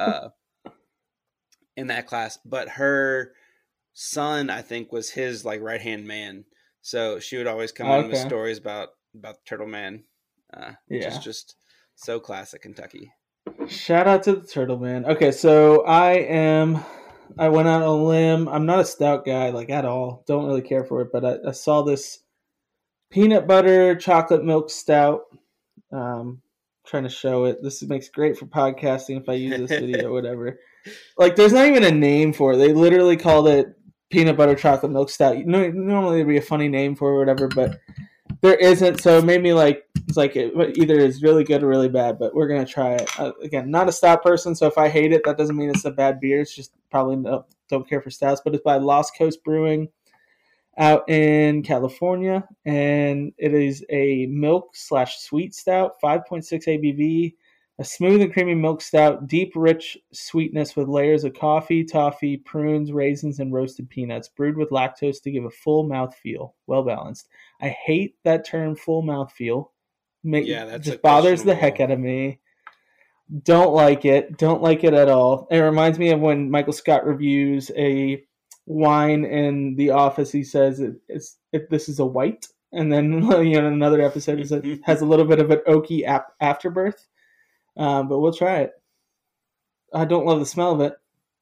Speaker 2: in that class. But her son, I think, was his right-hand man. So she would always come in with stories about the Turtle Man, which is just so classic Kentucky.
Speaker 1: Shout out to the Turtle Man. Okay, so I went out on a limb. I'm not a stout guy at all. Don't really care for it, but I saw this peanut butter chocolate milk stout. Trying to show it. This makes great for podcasting if I use this video or whatever. There's not even a name for it. They literally called it peanut butter chocolate milk stout. Normally there'd be a funny name for it or whatever, but there isn't. So it made me it's it either is really good or really bad, but we're going to try it. Again, not a stout person, so if I hate it, that doesn't mean it's a bad beer. It's just probably don't care for stouts, but it's by Lost Coast Brewing out in California, and it is a milk/sweet stout, 5.6 ABV, a smooth and creamy milk stout, deep, rich sweetness with layers of coffee, toffee, prunes, raisins, and roasted peanuts, brewed with lactose to give a full mouthfeel, well balanced. I hate that term, full mouthfeel. That just bothers the heck out of me. Don't like it. Don't like it at all. It reminds me of when Michael Scott reviews a wine in The Office. He says this is a white, and then in another episode it has a little bit of an oaky afterbirth. But we'll try it. I don't love the smell of it.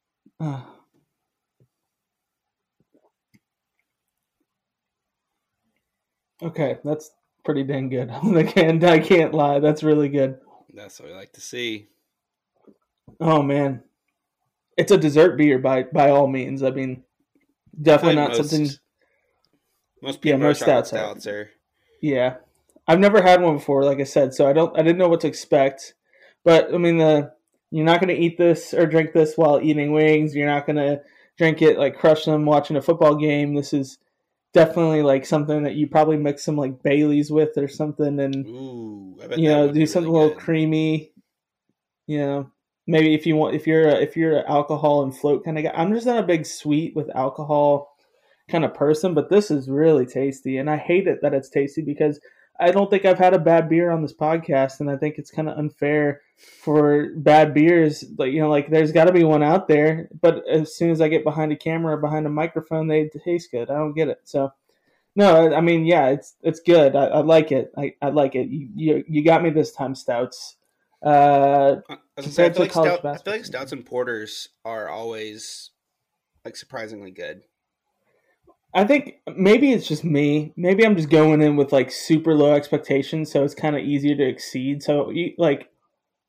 Speaker 1: Okay, that's pretty dang good. I can't lie. That's really good.
Speaker 2: That's what we like to see.
Speaker 1: Oh man, it's a dessert beer by all means. I mean, definitely not something.
Speaker 2: Most people most stouts are.
Speaker 1: Yeah, I've never had one before. Like I said, so I didn't know what to expect. But I mean, you're not going to eat this or drink this while eating wings. You're not going to drink it crush them watching a football game. This is definitely something that you probably mix some Baileys with or something, and do something a little creamy. Maybe if you're an alcohol and float kind of guy. I'm just not a big sweet with alcohol kind of person, but this is really tasty, and I hate it that it's tasty because I don't think I've had a bad beer on this podcast, and I think it's kind of unfair for bad beers. There's got to be one out there, but as soon as I get behind a camera or behind a microphone, they taste good. I don't get it. So, no, I mean, yeah, it's good. I like it. I like it. You got me this time, stouts.
Speaker 2: I feel like stouts and porters are always surprisingly good.
Speaker 1: I think maybe it's just me. Maybe I'm just going in with super low expectations, so it's kind of easier to exceed. So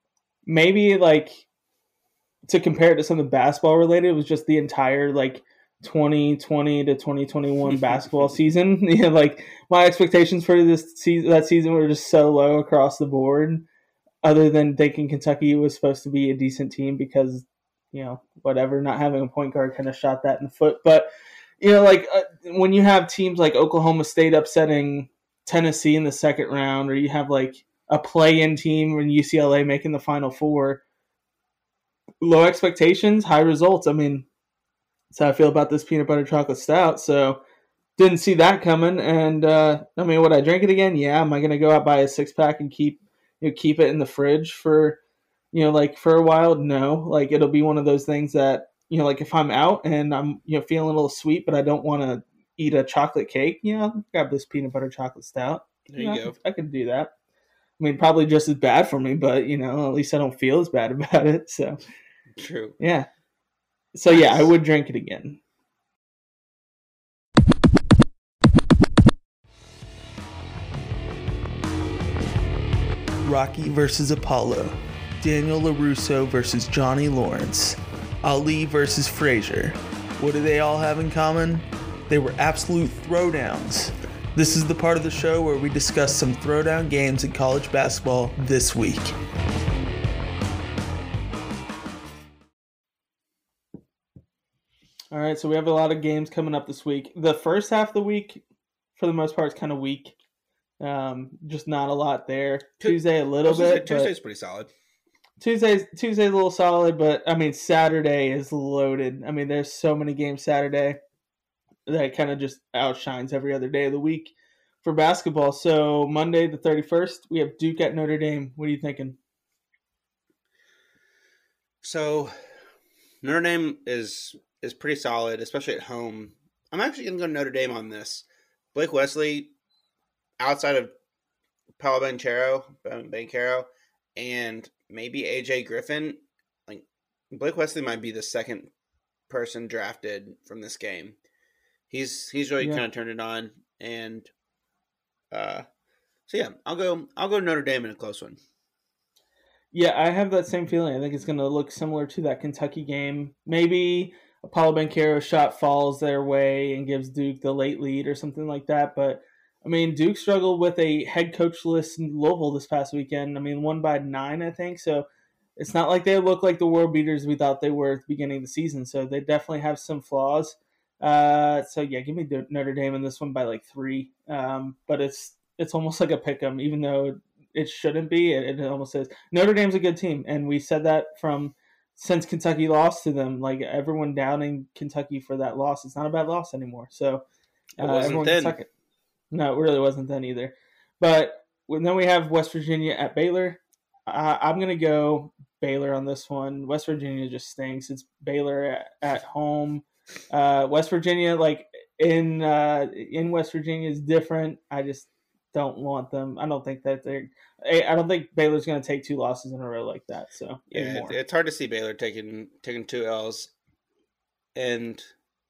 Speaker 1: maybe to compare it to something basketball related, it was just the entire 2020 to 2021 basketball season. Like my expectations for that season were just so low across the board. Other than thinking Kentucky was supposed to be a decent team because, whatever, not having a point guard kind of shot that in the foot. But when you have teams like Oklahoma State upsetting Tennessee in the second round, or you have like a play-in team and UCLA making the Final Four, low expectations, high results. I mean, that's how I feel about this peanut butter chocolate stout. So didn't see that coming. And would I drink it again? Yeah. Am I going to go out buy a 6-pack and keep it in the fridge for for a while? No. Like it'll be one of those things that like if I'm out and I'm feeling a little sweet, but I don't want to eat a chocolate cake, grab this peanut butter chocolate stout.
Speaker 2: There you go.
Speaker 1: I can do that. I mean, probably just as bad for me, but at least I don't feel as bad about it. So
Speaker 2: true.
Speaker 1: Yeah. So yeah, I would drink it again.
Speaker 3: Rocky versus Apollo, Daniel LaRusso versus Johnny Lawrence, Ali versus Frazier. What do they all have in common? They were absolute throwdowns. This is the part of the show where we discuss some throwdown games in college basketball this week.
Speaker 1: All right, so we have a lot of games coming up this week. The first half of the week, for the most part, is kind of weak. Just not a lot there. Tuesday a little bit.
Speaker 2: Tuesday's pretty solid.
Speaker 1: Tuesday's a little solid, but I mean Saturday is loaded. I mean there's so many games Saturday that kind of just outshines every other day of the week for basketball. So Monday the 31st, we have Duke at Notre Dame. What are you thinking?
Speaker 2: So Notre Dame is pretty solid, especially at home. I'm actually going to go Notre Dame on this. Blake Wesley, outside of Paolo Banchero, and maybe AJ Griffin, like Blake Wesley might be the second person drafted from this game. He's really kind of turned it on, and so yeah, I'll go Notre Dame in a close one.
Speaker 1: Yeah, I have that same feeling. I think it's going to look similar to that Kentucky game. Maybe Paolo Banchero shot falls their way and gives Duke the late lead or something like that. But, I mean, Duke struggled with a head coachless Louisville this past weekend. I mean, won by 9, I think. So it's not like they look like the world beaters we thought they were at the beginning of the season. So they definitely have some flaws. So, yeah, give me Notre Dame in this one by like 3. But it's almost like a pick 'em, even though it shouldn't be. It almost says Notre Dame's a good team. And we said that since Kentucky lost to them, like everyone downing Kentucky for that loss. It's not a bad loss anymore. So everyone can suck it. No, it really wasn't then either. But then we have West Virginia at Baylor. I'm going to go Baylor on this one. West Virginia just stinks. It's Baylor at home. West Virginia, like in West Virginia, is different. I just don't want them. I don't think Baylor's going to take 2 losses in a row like that. So
Speaker 2: yeah, it's hard to see Baylor taking 2 L's, and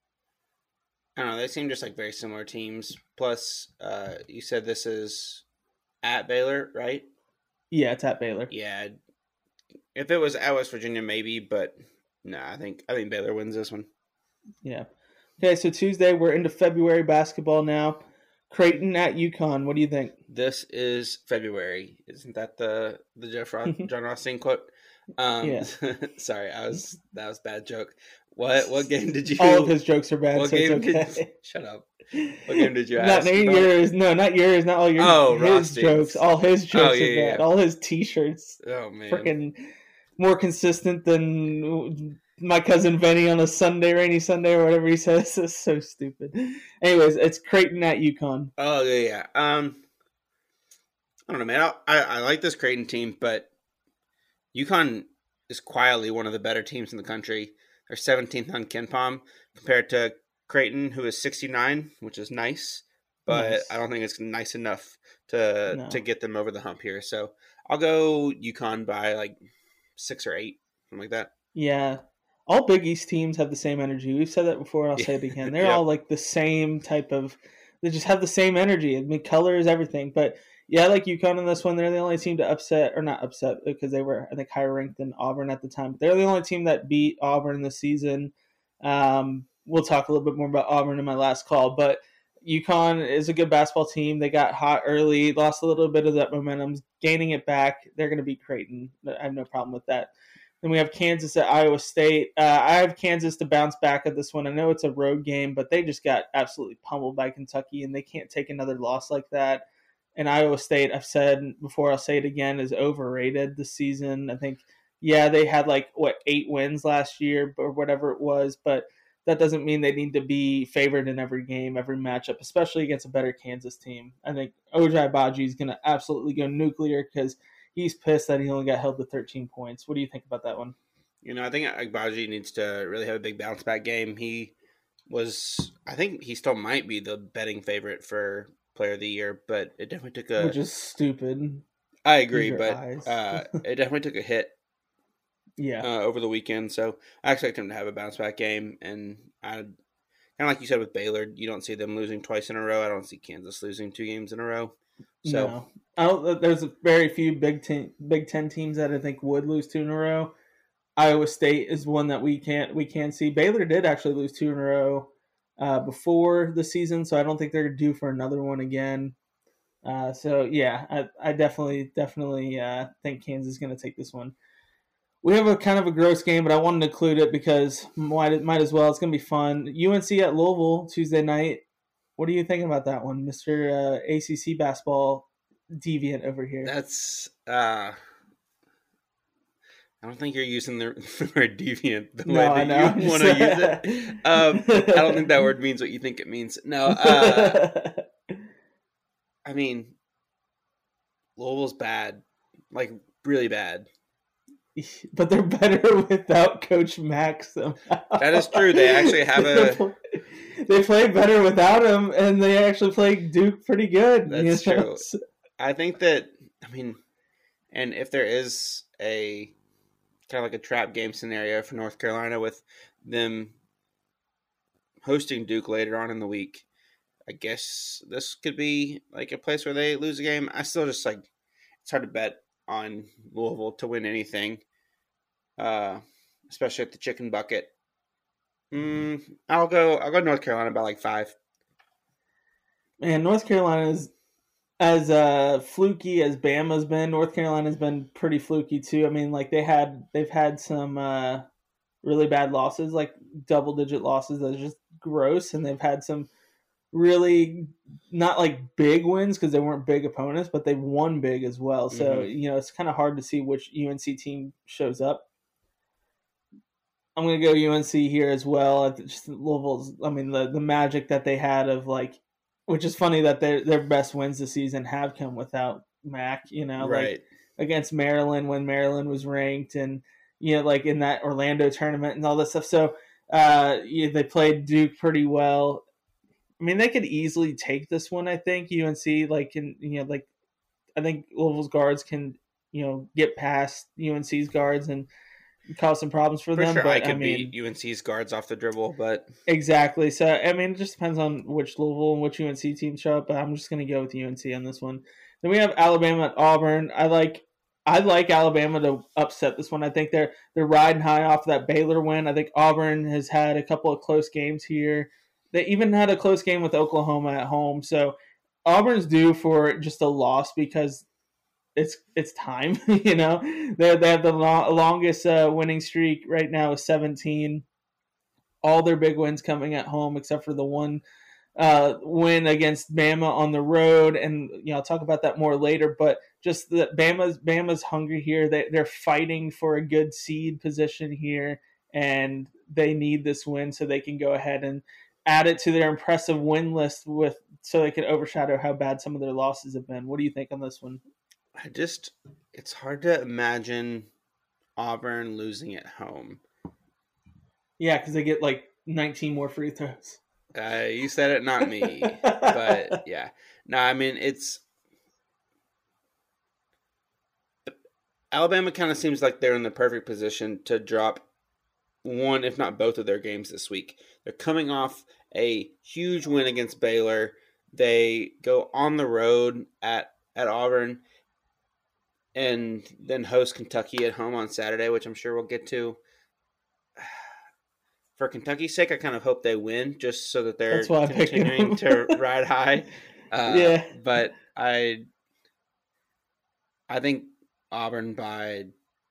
Speaker 2: I don't know. They seem just like very similar teams. Plus, you said this is at Baylor, right?
Speaker 1: Yeah, it's at Baylor.
Speaker 2: Yeah, if it was at West Virginia, maybe, but no, I think Baylor wins this one.
Speaker 1: Yeah. Okay, so Tuesday we're into February basketball now. Creighton at UConn. What do you think?
Speaker 2: This is February. Isn't that the John Rothstein quote?
Speaker 1: Yeah.
Speaker 2: Sorry, that was a bad joke. What game did you?
Speaker 1: All of his jokes are bad.
Speaker 2: What
Speaker 1: so
Speaker 2: game
Speaker 1: it's okay.
Speaker 2: Shut up. What game did you ask?
Speaker 1: Not yours. No, not yours. Not all yours.
Speaker 2: Oh,
Speaker 1: his
Speaker 2: Rothstein's.
Speaker 1: jokes. All his jokes are
Speaker 2: yeah.
Speaker 1: bad. All his T-shirts.
Speaker 2: Oh man.
Speaker 1: Freaking more consistent than my cousin Benny on a rainy Sunday or whatever he says. It's so stupid. Anyways, it's Creighton at UConn.
Speaker 2: Oh yeah. I don't know, man. I like this Creighton team, but UConn is quietly one of the better teams in the country. They're 17th on KenPom compared to Creighton, who is 69, which is nice, but nice. I don't think it's nice enough to get them over the hump here. So I'll go UConn by like 6 or 8, something like that.
Speaker 1: Yeah. All Big East teams have the same energy. We've said that before. I'll say it again. They're all like the same type of – they just have the same energy. I mean, color is everything. But, yeah, I like UConn in this one. They're the only team to upset – or not upset because they were, I think, higher ranked than Auburn at the time. But they're the only team that beat Auburn this season. we'll talk a little bit more about Auburn in my last call, but UConn is a good basketball team. They got hot early, lost a little bit of that momentum, gaining it back. They're going to beat Creighton. I have no problem with that. Then we have Kansas at Iowa State. I have Kansas to bounce back at this one. I know it's a road game, but they just got absolutely pummeled by Kentucky, and they can't take another loss like that. And Iowa State, I've said before, I'll say it again, is overrated this season. I think, yeah, they had 8 wins last year or whatever it was, but that doesn't mean they need to be favored in every game, every matchup, especially against a better Kansas team. I think Ojai Baji is going to absolutely go nuclear because he's pissed that he only got held to 13 points. What do you think about that one?
Speaker 2: I think Agbaji needs to really have a big bounce back game. I think he still might be the betting favorite for Player of the Year, but it definitely took
Speaker 1: which is stupid.
Speaker 2: I agree, but it definitely took a hit.
Speaker 1: Yeah.
Speaker 2: Over the weekend, so I expect him to have a bounce back game, and kind of like you said with Baylor, you don't see them losing twice in a row. I don't see Kansas losing 2 games in a row. So
Speaker 1: there's very few Big Ten teams that I think would lose 2 in a row. Iowa State is one that we can see. Baylor did actually lose 2 in a row before the season, so I don't think they're due for another one again. So yeah, I definitely think Kansas is going to take this one. We have a kind of a gross game, but I wanted to include it because might as well. It's going to be fun. UNC at Louisville Tuesday night. What are you thinking about that one, Mr. ACC basketball deviant over here?
Speaker 2: That's I don't think you're using the word deviant the way that you want to use it. I don't think that word means what you think it means. No, I mean, Louisville's bad, like really bad.
Speaker 1: But they're better without Coach Max somehow.
Speaker 2: That is true. They actually have
Speaker 1: they play better without him, and they actually play Duke pretty good.
Speaker 2: That's true. I think that, and if there is a kind of like a trap game scenario for North Carolina with them hosting Duke later on in the week, I guess this could be like a place where they lose a game. I still just it's hard to bet on Louisville to win anything, especially at the chicken bucket. I'll go North Carolina by 5.
Speaker 1: Man, North Carolina is as fluky as Bama's been. North Carolina's been pretty fluky too. I mean, they've had some really bad losses, like double-digit losses. That's just gross, and they've had some really not big wins because they weren't big opponents, but they've won big as well. So, it's kind of hard to see which UNC team shows up. I'm going to go UNC here as well. Just Louisville's, the magic that they had of which is funny that their best wins this season have come without Mac,
Speaker 2: right.
Speaker 1: Against Maryland when Maryland was ranked and, in that Orlando tournament and all this stuff. So, they played Duke pretty well. They could easily take this one. I think UNC, I think Louisville's guards can, get past UNC's guards and cause some problems for them.
Speaker 2: Sure, but I could beat UNC's guards off the dribble, but
Speaker 1: exactly. So it just depends on which Louisville and which UNC team show up. But I'm just going to go with UNC on this one. Then we have Alabama at Auburn. I like Alabama to upset this one. I think they're riding high off that Baylor win. I think Auburn has had a couple of close games here. They even had a close game with Oklahoma at home. So Auburn's due for just a loss because it's time. They have the longest winning streak right now is 17. All their big wins coming at home except for the one win against Bama on the road. And I'll talk about that more later. But just that Bama's hungry here. They're fighting for a good seed position here, and they need this win so they can go ahead and add it to their impressive win list so they can overshadow how bad some of their losses have been. What do you think on this one?
Speaker 2: It's hard to imagine Auburn losing at home.
Speaker 1: Yeah, because they get 19 more free throws.
Speaker 2: You said it, not me. But yeah, no, it's Alabama kind of seems like they're in the perfect position to drop one, if not both of their games this week. They're coming off a huge win against Baylor. They go on the road at Auburn and then host Kentucky at home on Saturday, which I'm sure we'll get to. for Kentucky's sake, I kind of hope they win just so that they're
Speaker 1: That's why I picked
Speaker 2: continuing to ride high.
Speaker 1: Yeah.
Speaker 2: But I think Auburn by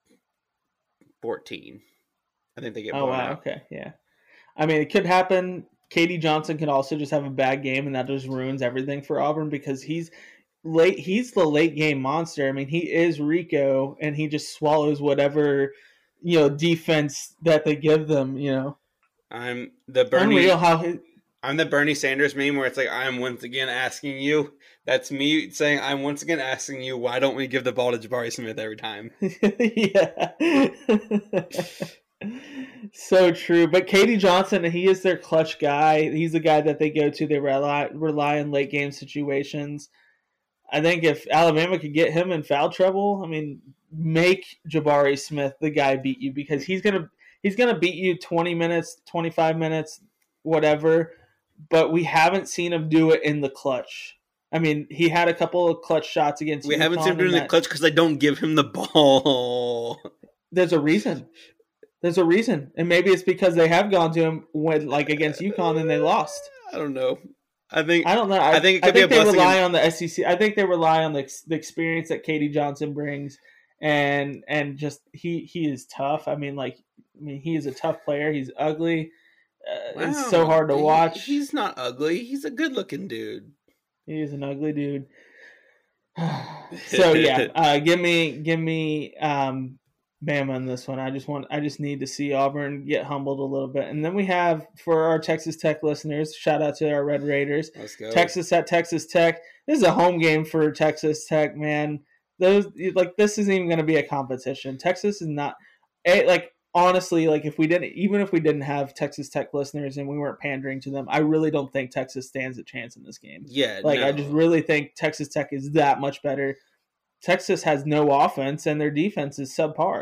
Speaker 2: 14. I think they get blown out.
Speaker 1: Okay, yeah. I mean, it could happen. Katie Johnson could also just have a bad game, and that just ruins everything for Auburn because he's late. He's the late game monster. I mean, he is Rico, and he just swallows whatever defense that they give them.
Speaker 2: I'm the Bernie Sanders meme where it's like I'm once again asking you. That's me saying I'm once again asking you. Why don't we give the ball to Jabari Smith every time?
Speaker 1: Yeah. So true. But Katie Johnson, he is their clutch guy. He's the guy that they go to. They rely on late game situations. I think if Alabama could get him in foul trouble, I mean, make Jabari Smith the guy beat you because he's gonna beat you 20 minutes, 25 minutes, whatever. But we haven't seen him do it in the clutch. I mean, he had a couple of clutch shots against.
Speaker 2: We haven't seen him doing the clutch because they don't give him the ball.
Speaker 1: There's a reason. And maybe it's because they have gone to him against UConn and they lost.
Speaker 2: I don't know. I don't know.
Speaker 1: I think it could be a blessing. They rely on the SEC. I think they rely on the experience that Katie Johnson brings, and just he is tough. I mean, he is a tough player. He's ugly. Wow. It's so hard to watch.
Speaker 2: He's not ugly. He's a good-looking dude.
Speaker 1: He is an ugly dude. So yeah, give me Bama in this one. I just need to see Auburn get humbled a little bit. And then we have, for our Texas Tech listeners, shout out to our Red Raiders.
Speaker 2: Let's go.
Speaker 1: Texas at Texas Tech. This is a home game for Texas Tech, man. This isn't even going to be a competition. Texas is not honestly, if we didn't have Texas Tech listeners and we weren't pandering to them, I really don't think Texas stands a chance in this game.
Speaker 2: Yeah.
Speaker 1: I just really think Texas Tech is that much better. Texas has no offense and their defense is subpar.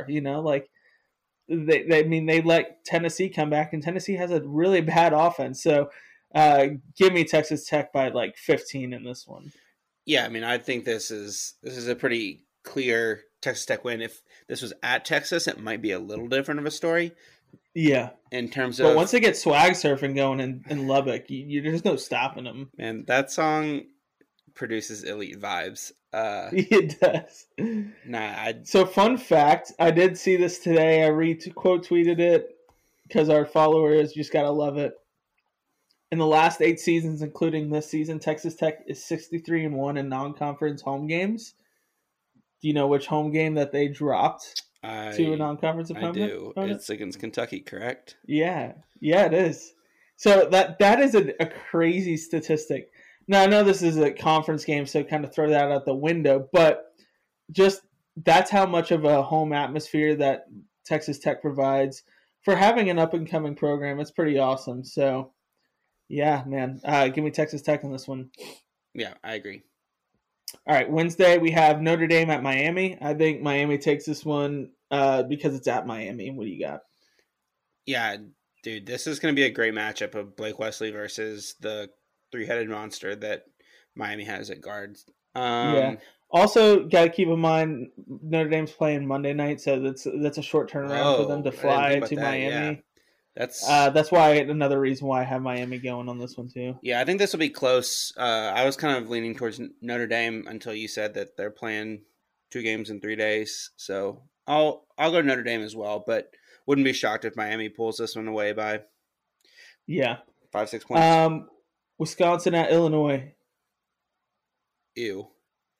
Speaker 1: They let Tennessee come back, and Tennessee has a really bad offense. So, give me Texas Tech by 15 in this one.
Speaker 2: Yeah, I mean, I think this is a pretty clear Texas Tech win. If this was at Texas, it might be a little different of a story.
Speaker 1: Yeah,
Speaker 2: in terms
Speaker 1: but once they get swag surfing going in Lubbock, there's no stopping them.
Speaker 2: And that song produces elite vibes.
Speaker 1: It does. So fun fact, I did see this today. I quote tweeted it because our followers just gotta love it. In the last 8 seasons, including this season, Texas Tech is 63-1 in non-conference home games. Do you know which home game that they dropped to a non-conference opponent?
Speaker 2: I do. It's against Kentucky, correct?
Speaker 1: Yeah, it is. So that is a crazy statistic. Now, I know this is a conference game, so kind of throw that out the window, but just that's how much of a home atmosphere that Texas Tech provides for having an up-and-coming program. It's pretty awesome. So, yeah, man, give me Texas Tech on this one.
Speaker 2: Yeah, I agree.
Speaker 1: All right, Wednesday we have Notre Dame at Miami. I think Miami takes this one because it's at Miami. What do you got?
Speaker 2: Yeah, dude, this is going to be a great matchup of Blake Wesley versus the three-headed monster that Miami has at guards.
Speaker 1: Yeah. Also, got to keep in mind Notre Dame's playing Monday night, so that's a short turnaround for them to fly to Miami.
Speaker 2: Yeah.
Speaker 1: That's why another reason why I have Miami going on this one too.
Speaker 2: Yeah, I think this will be close. I was kind of leaning towards Notre Dame until you said that they're playing 2 games in 3 days. So I'll go Notre Dame as well, but wouldn't be shocked if Miami pulls this one away by 5-6 points.
Speaker 1: Wisconsin at Illinois.
Speaker 2: Ew.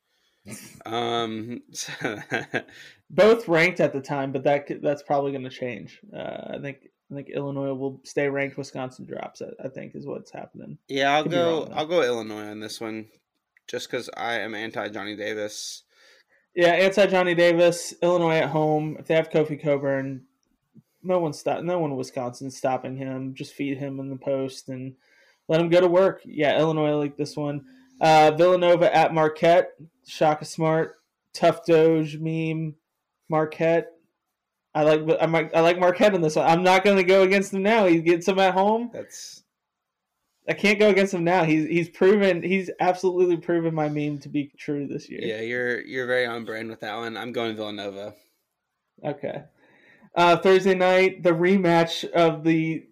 Speaker 1: Both ranked at the time, but that's probably going to change. I think Illinois will stay ranked. Wisconsin drops. I think is what's happening.
Speaker 2: Yeah, I'll go Illinois on this one, just because I am anti Johnny Davis.
Speaker 1: Yeah, anti Johnny Davis. Illinois at home. If they have Kofi Coburn, no one in Wisconsin stopping him. Just feed him in the post and let him go to work. Yeah, Illinois like this one. Villanova at Marquette. Shaka Smart. Tough Doge meme. Marquette. I like Marquette in this one. I'm not going to go against him now. He gets him at home. I can't go against him now. He's proven. He's absolutely proven my meme to be true this year.
Speaker 2: Yeah, you're very on brand with that one. I'm going Villanova.
Speaker 1: Okay. Thursday night, the rematch of the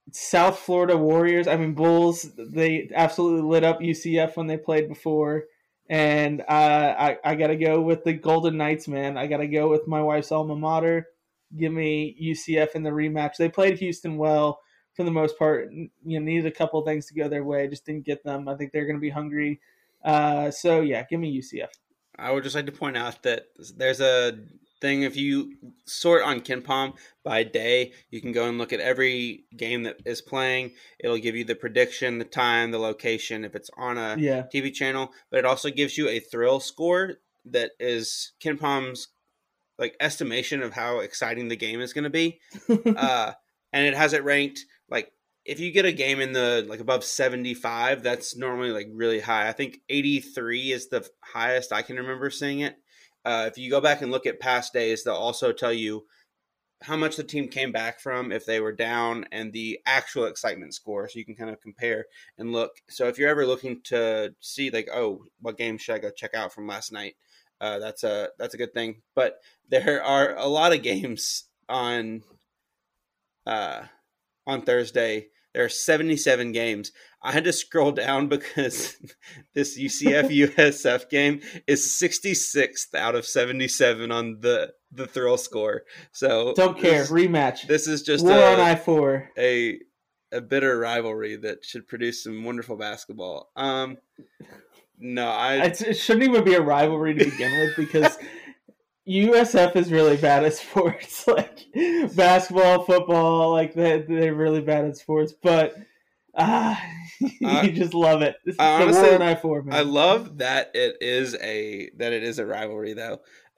Speaker 1: South Florida Warriors. I mean, Bulls. They absolutely lit up UCF when they played before, and I got to go with the Golden Knights, man. I got to go with my wife's alma mater. Give me UCF in the rematch. They played Houston well for the most part. Needed a couple of things to go their way, just didn't get them. I think they're going to be hungry. So yeah, give me UCF.
Speaker 2: I would just like to point out that there's a thing, if you sort on KenPom by day, you can go and look at every game that is playing. It'll give you the prediction, the time, the location, if it's on a TV channel, but it also gives you a thrill score that is KenPom's like estimation of how exciting the game is going to be. And it has it ranked like, if you get a game in the like above 75, that's normally like really high. I think 83 is the highest I can remember seeing it. If you go back and look at past days, they'll also tell you how much the team came back from if they were down and the actual excitement score. So you can kind of compare and look. So if you're ever looking to see like, oh, what game should I go check out from last night? That's a good thing. But there are a lot of games on Thursday. There are 77 games. I had to scroll down because this UCF USF game is 66th out of 77 on the thrill score. So
Speaker 1: don't care. Rematch.
Speaker 2: This is just
Speaker 1: War on I-4.
Speaker 2: A bitter rivalry that should produce some wonderful basketball.
Speaker 1: It shouldn't even be a rivalry to begin with because USF is really bad at sports, like basketball, football. Like they're really bad at sports, but you just love it. This is honestly, the War on I-4, man.
Speaker 2: I love that it is a rivalry, though.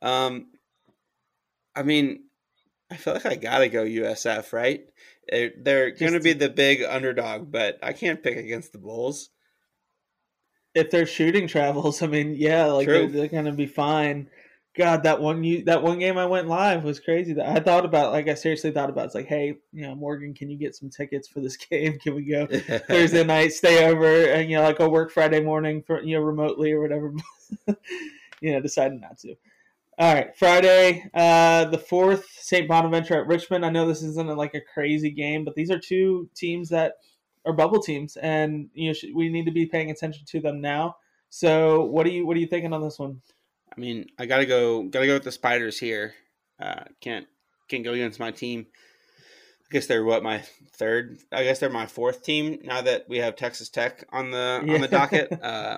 Speaker 2: I mean, I feel like I gotta go USF, right? They're going to be the big underdog, but I can't pick against the Bulls.
Speaker 1: If their shooting travels, I mean, yeah, like they're going to be fine. God, that one game I went live was crazy. That I seriously thought about. It's like, hey, Morgan, can you get some tickets for this game? Can we go Thursday night, stay over, and like go work Friday morning for remotely or whatever? Decided not to. All right, Friday, the 4th, St. Bonaventure at Richmond. I know this isn't like a crazy game, but these are two teams that are bubble teams, and we need to be paying attention to them now. So, what are you thinking on this one?
Speaker 2: I mean, I gotta go with the Spiders here. Can't go against my team. I guess they're my third. I guess they're my fourth team now that we have Texas Tech on the docket.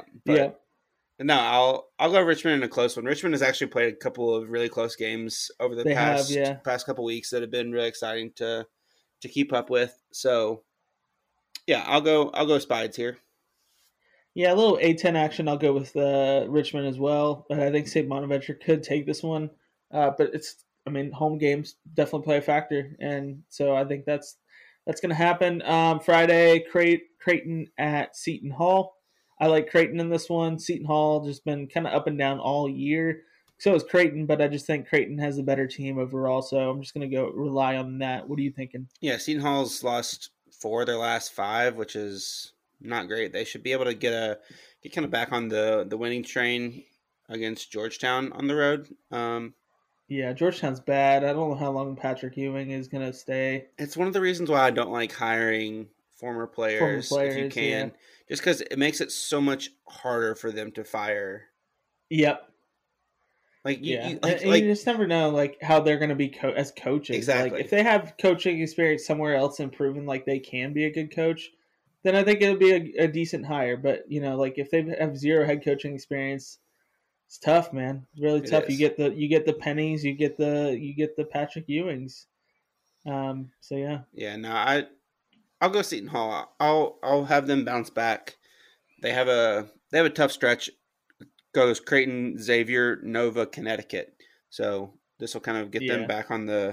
Speaker 2: No, I'll go Richmond in a close one. Richmond has actually played a couple of really close games over the past couple weeks that have been really exciting to keep up with. So, yeah, I'll go Spides here.
Speaker 1: Yeah, a little A10 action. I'll go with Richmond as well. But I think St. Bonaventure could take this one. But home games definitely play a factor, and so I think that's going to happen. Friday, Creighton at Seton Hall. I like Creighton in this one. Seton Hall just been kind of up and down all year. So is Creighton, but I just think Creighton has a better team overall. So I'm just going to go rely on that. What are you thinking?
Speaker 2: Yeah, Seton Hall's lost 4 of their last 5, which is not great. They should be able to get kind of back on the winning train against Georgetown on the road.
Speaker 1: Yeah, Georgetown's bad. I don't know how long Patrick Ewing is going to stay.
Speaker 2: It's one of the reasons why I don't like hiring former players if you can. Yeah. Just because it makes it so much harder for them to fire.
Speaker 1: Yep.
Speaker 2: Like you
Speaker 1: just never know like how they're going to be as coaches.
Speaker 2: Exactly.
Speaker 1: Like if they have coaching experience somewhere else and proven like they can be a good coach, then I think it'll be a decent hire. But like if they have zero head coaching experience, it's tough, man. It's really tough. You get the pennies, you get the Patrick Ewings. So yeah.
Speaker 2: Yeah. No, I'll go Seton Hall. I'll have them bounce back. They have a tough stretch. Goes Creighton, Xavier, Nova, Connecticut. So this will kind of get them back on the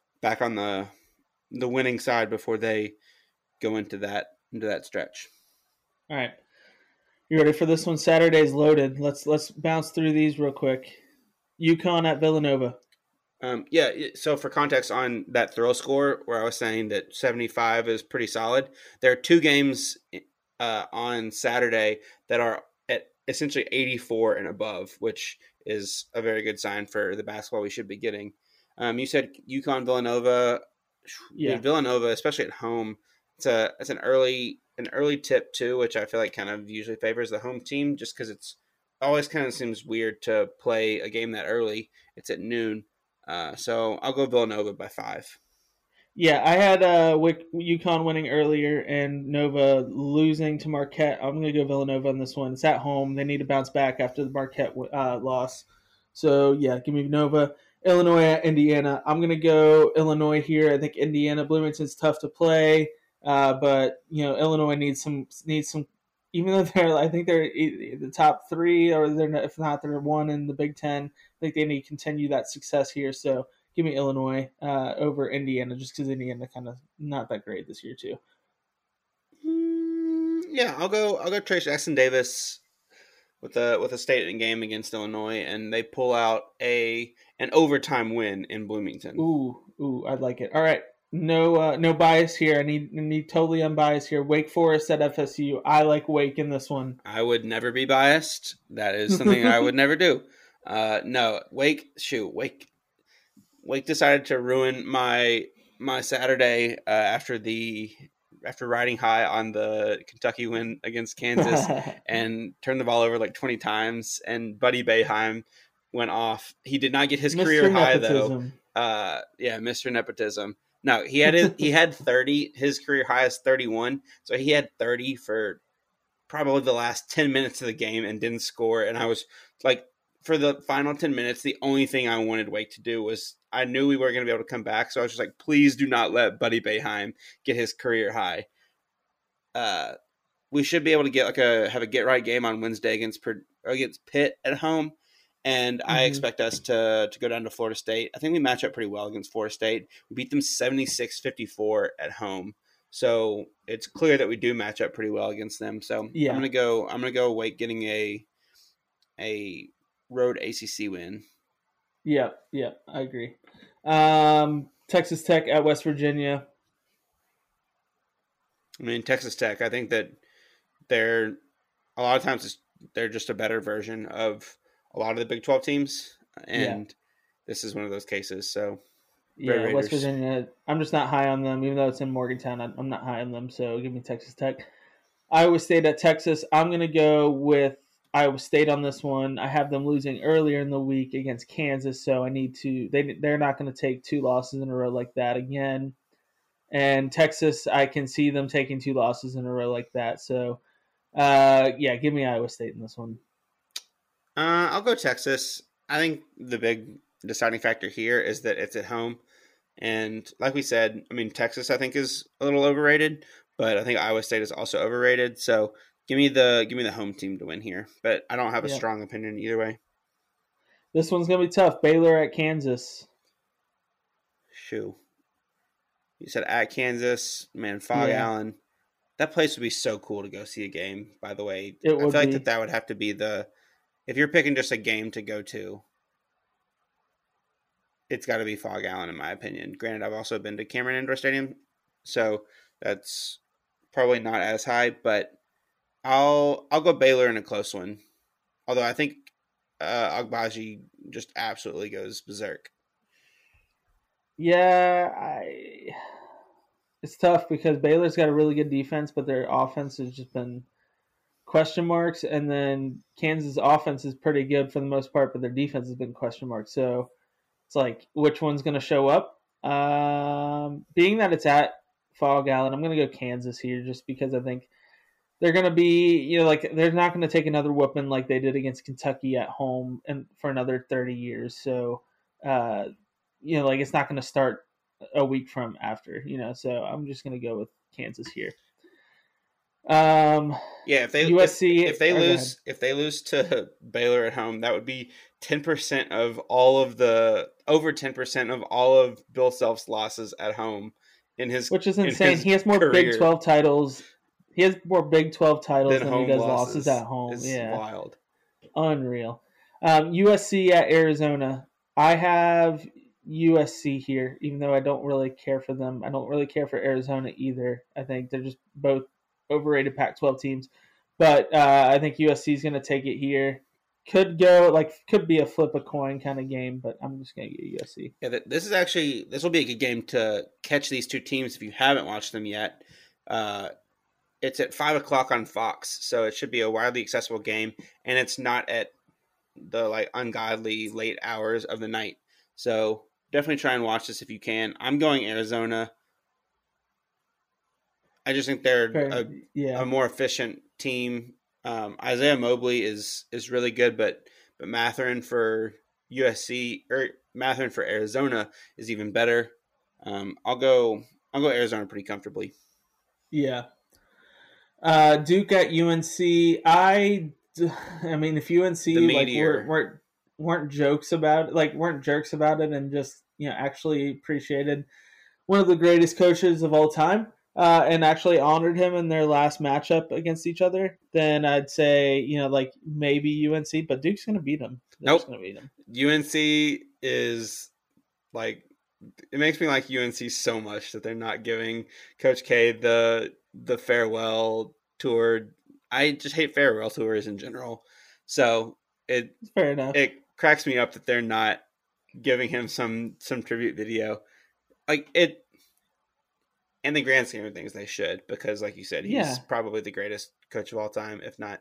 Speaker 2: winning side before they go into that stretch. All
Speaker 1: right. You ready for this one? Saturday's loaded. Let's bounce through these real quick. UConn at Villanova.
Speaker 2: So for context on that thrill score, where I was saying that 75 is pretty solid, there are 2 games on Saturday that are at essentially 84 and above, which is a very good sign for the basketball we should be getting. You said UConn, Villanova.
Speaker 1: Yeah.
Speaker 2: Villanova, especially at home, it's an early tip too, which I feel like kind of usually favors the home team, just because it's always kind of seems weird to play a game that early. It's at noon, so I'll go Villanova by 5.
Speaker 1: Yeah, I had UConn winning earlier and Nova losing to Marquette. I'm going to go Villanova on this one. It's at home. They need to bounce back after the Marquette loss. So, yeah, give me Nova. Illinois at Indiana. I'm going to go Illinois here. I think Indiana, Bloomington's tough to play, but Illinois needs some. Even though I think they're the top 3, or if not, they're 1 in the Big Ten. I think they need to continue that success here. So give me Illinois over Indiana, just because Indiana kind of not that great this year too.
Speaker 2: Yeah, I'll go Trace Jackson Davis with a state game against Illinois, and they pull out an overtime win in Bloomington.
Speaker 1: Ooh, I'd like it. All right, no bias here. I need totally unbiased here. Wake Forest at FSU. I like Wake in this one.
Speaker 2: I would never be biased. That is something I would never do. No, Wake decided to ruin my Saturday after riding high on the Kentucky win against Kansas and turned the ball over like 20 times, and Buddy Boeheim went off. He did not get his career high though. Mr. Nepotism. No, he had 30. His career high is 31. So he had 30 for probably the last 10 minutes of the game and didn't score. And I was like, for the final 10 minutes, the only thing I wanted Wake to do was, I knew we were going to be able to come back. So I was just like, please do not let Buddy Boeheim get his career high. We should be able to have a get right game on Wednesday against Pitt at home. And I expect us to go down to Florida State. I think we match up pretty well against Florida State. We beat them 76-54 at home. So it's clear that we do match up pretty well against them. So yeah. I'm gonna go Wake getting a road ACC win.
Speaker 1: Yeah, I agree. Texas Tech at West Virginia.
Speaker 2: I mean, Texas Tech, I think that they're a lot of times they're just a better version of a lot of the Big 12 teams, and this is one of those cases. So
Speaker 1: yeah, West Virginia, I'm just not high on them, even though it's in Morgantown. I'm not high on them, so give me Texas Tech. Iowa State at Texas. I'm going to go with Iowa State on this one. I have them losing earlier in the week against Kansas, so I need to. They're not going to take 2 losses in a row like that again. And Texas, I can see them taking 2 losses in a row like that. So, give me Iowa State in this one.
Speaker 2: I'll go Texas. I think the big deciding factor here is that it's at home. And like we said, I mean, Texas, I think, is a little overrated, but I think Iowa State is also overrated. So give me the home team to win here. But I don't have a strong opinion either way.
Speaker 1: This one's going to be tough. Baylor at Kansas.
Speaker 2: Shoo. You said at Kansas, man, Fog Allen. That place would be so cool to go see a game, by the way. I feel like that would have to be if you're picking just a game to go to, it's got to be Fog Allen, in my opinion. Granted, I've also been to Cameron Indoor Stadium, so that's probably not as high, but I'll go Baylor in a close one. Although I think Agbaji just absolutely goes berserk.
Speaker 1: Yeah, it's tough because Baylor's got a really good defense, but their offense has just been question marks, and then Kansas' offense is pretty good for the most part, but their defense has been question marks. So it's like, which one's going to show up? Being that it's at Fog Allen, I'm going to go Kansas here just because I think they're going to be, they're not going to take another whooping like they did against Kentucky at home and for another 30 years. So, it's not going to start a week from after, so I'm just going to go with Kansas here.
Speaker 2: If they lose to Baylor at home, that would be 10% of over 10% of all of Bill Self's losses at home which is
Speaker 1: insane. He has more career. Big 12 titles. He has more Big 12 titles than he does losses at home.
Speaker 2: It's wild.
Speaker 1: Unreal. USC at Arizona. I have USC here, even though I don't really care for them. I don't really care for Arizona either. I think they're just both overrated Pac-12 teams. But I think USC is going to take it here. Could be a flip a coin kind of game, but I'm just going to get USC.
Speaker 2: Yeah, this will be a good game to catch these two teams if you haven't watched them yet. It's at 5 o'clock on Fox, so it should be a widely accessible game, and it's not at the like ungodly late hours of the night. So definitely try and watch this if you can. I'm going Arizona. I just think they're a more efficient team. Isaiah Mobley is really good, but Mathurin for USC or Mathurin for Arizona is even better. I'll go Arizona pretty comfortably.
Speaker 1: Yeah. Duke at UNC. I mean, if UNC like weren't jerks about it, and just actually appreciated one of the greatest coaches of all time, and actually honored him in their last matchup against each other, then I'd say like maybe UNC, but Duke's gonna beat them.
Speaker 2: Nope. UNC is like, it makes me like UNC so much that they're not giving Coach K the farewell tour. I just hate farewell tours in general. So
Speaker 1: fair enough.
Speaker 2: It cracks me up that they're not giving him some tribute video. Like it, in the grand scheme of things, they should, because like you said, he's probably the greatest coach of all time, if not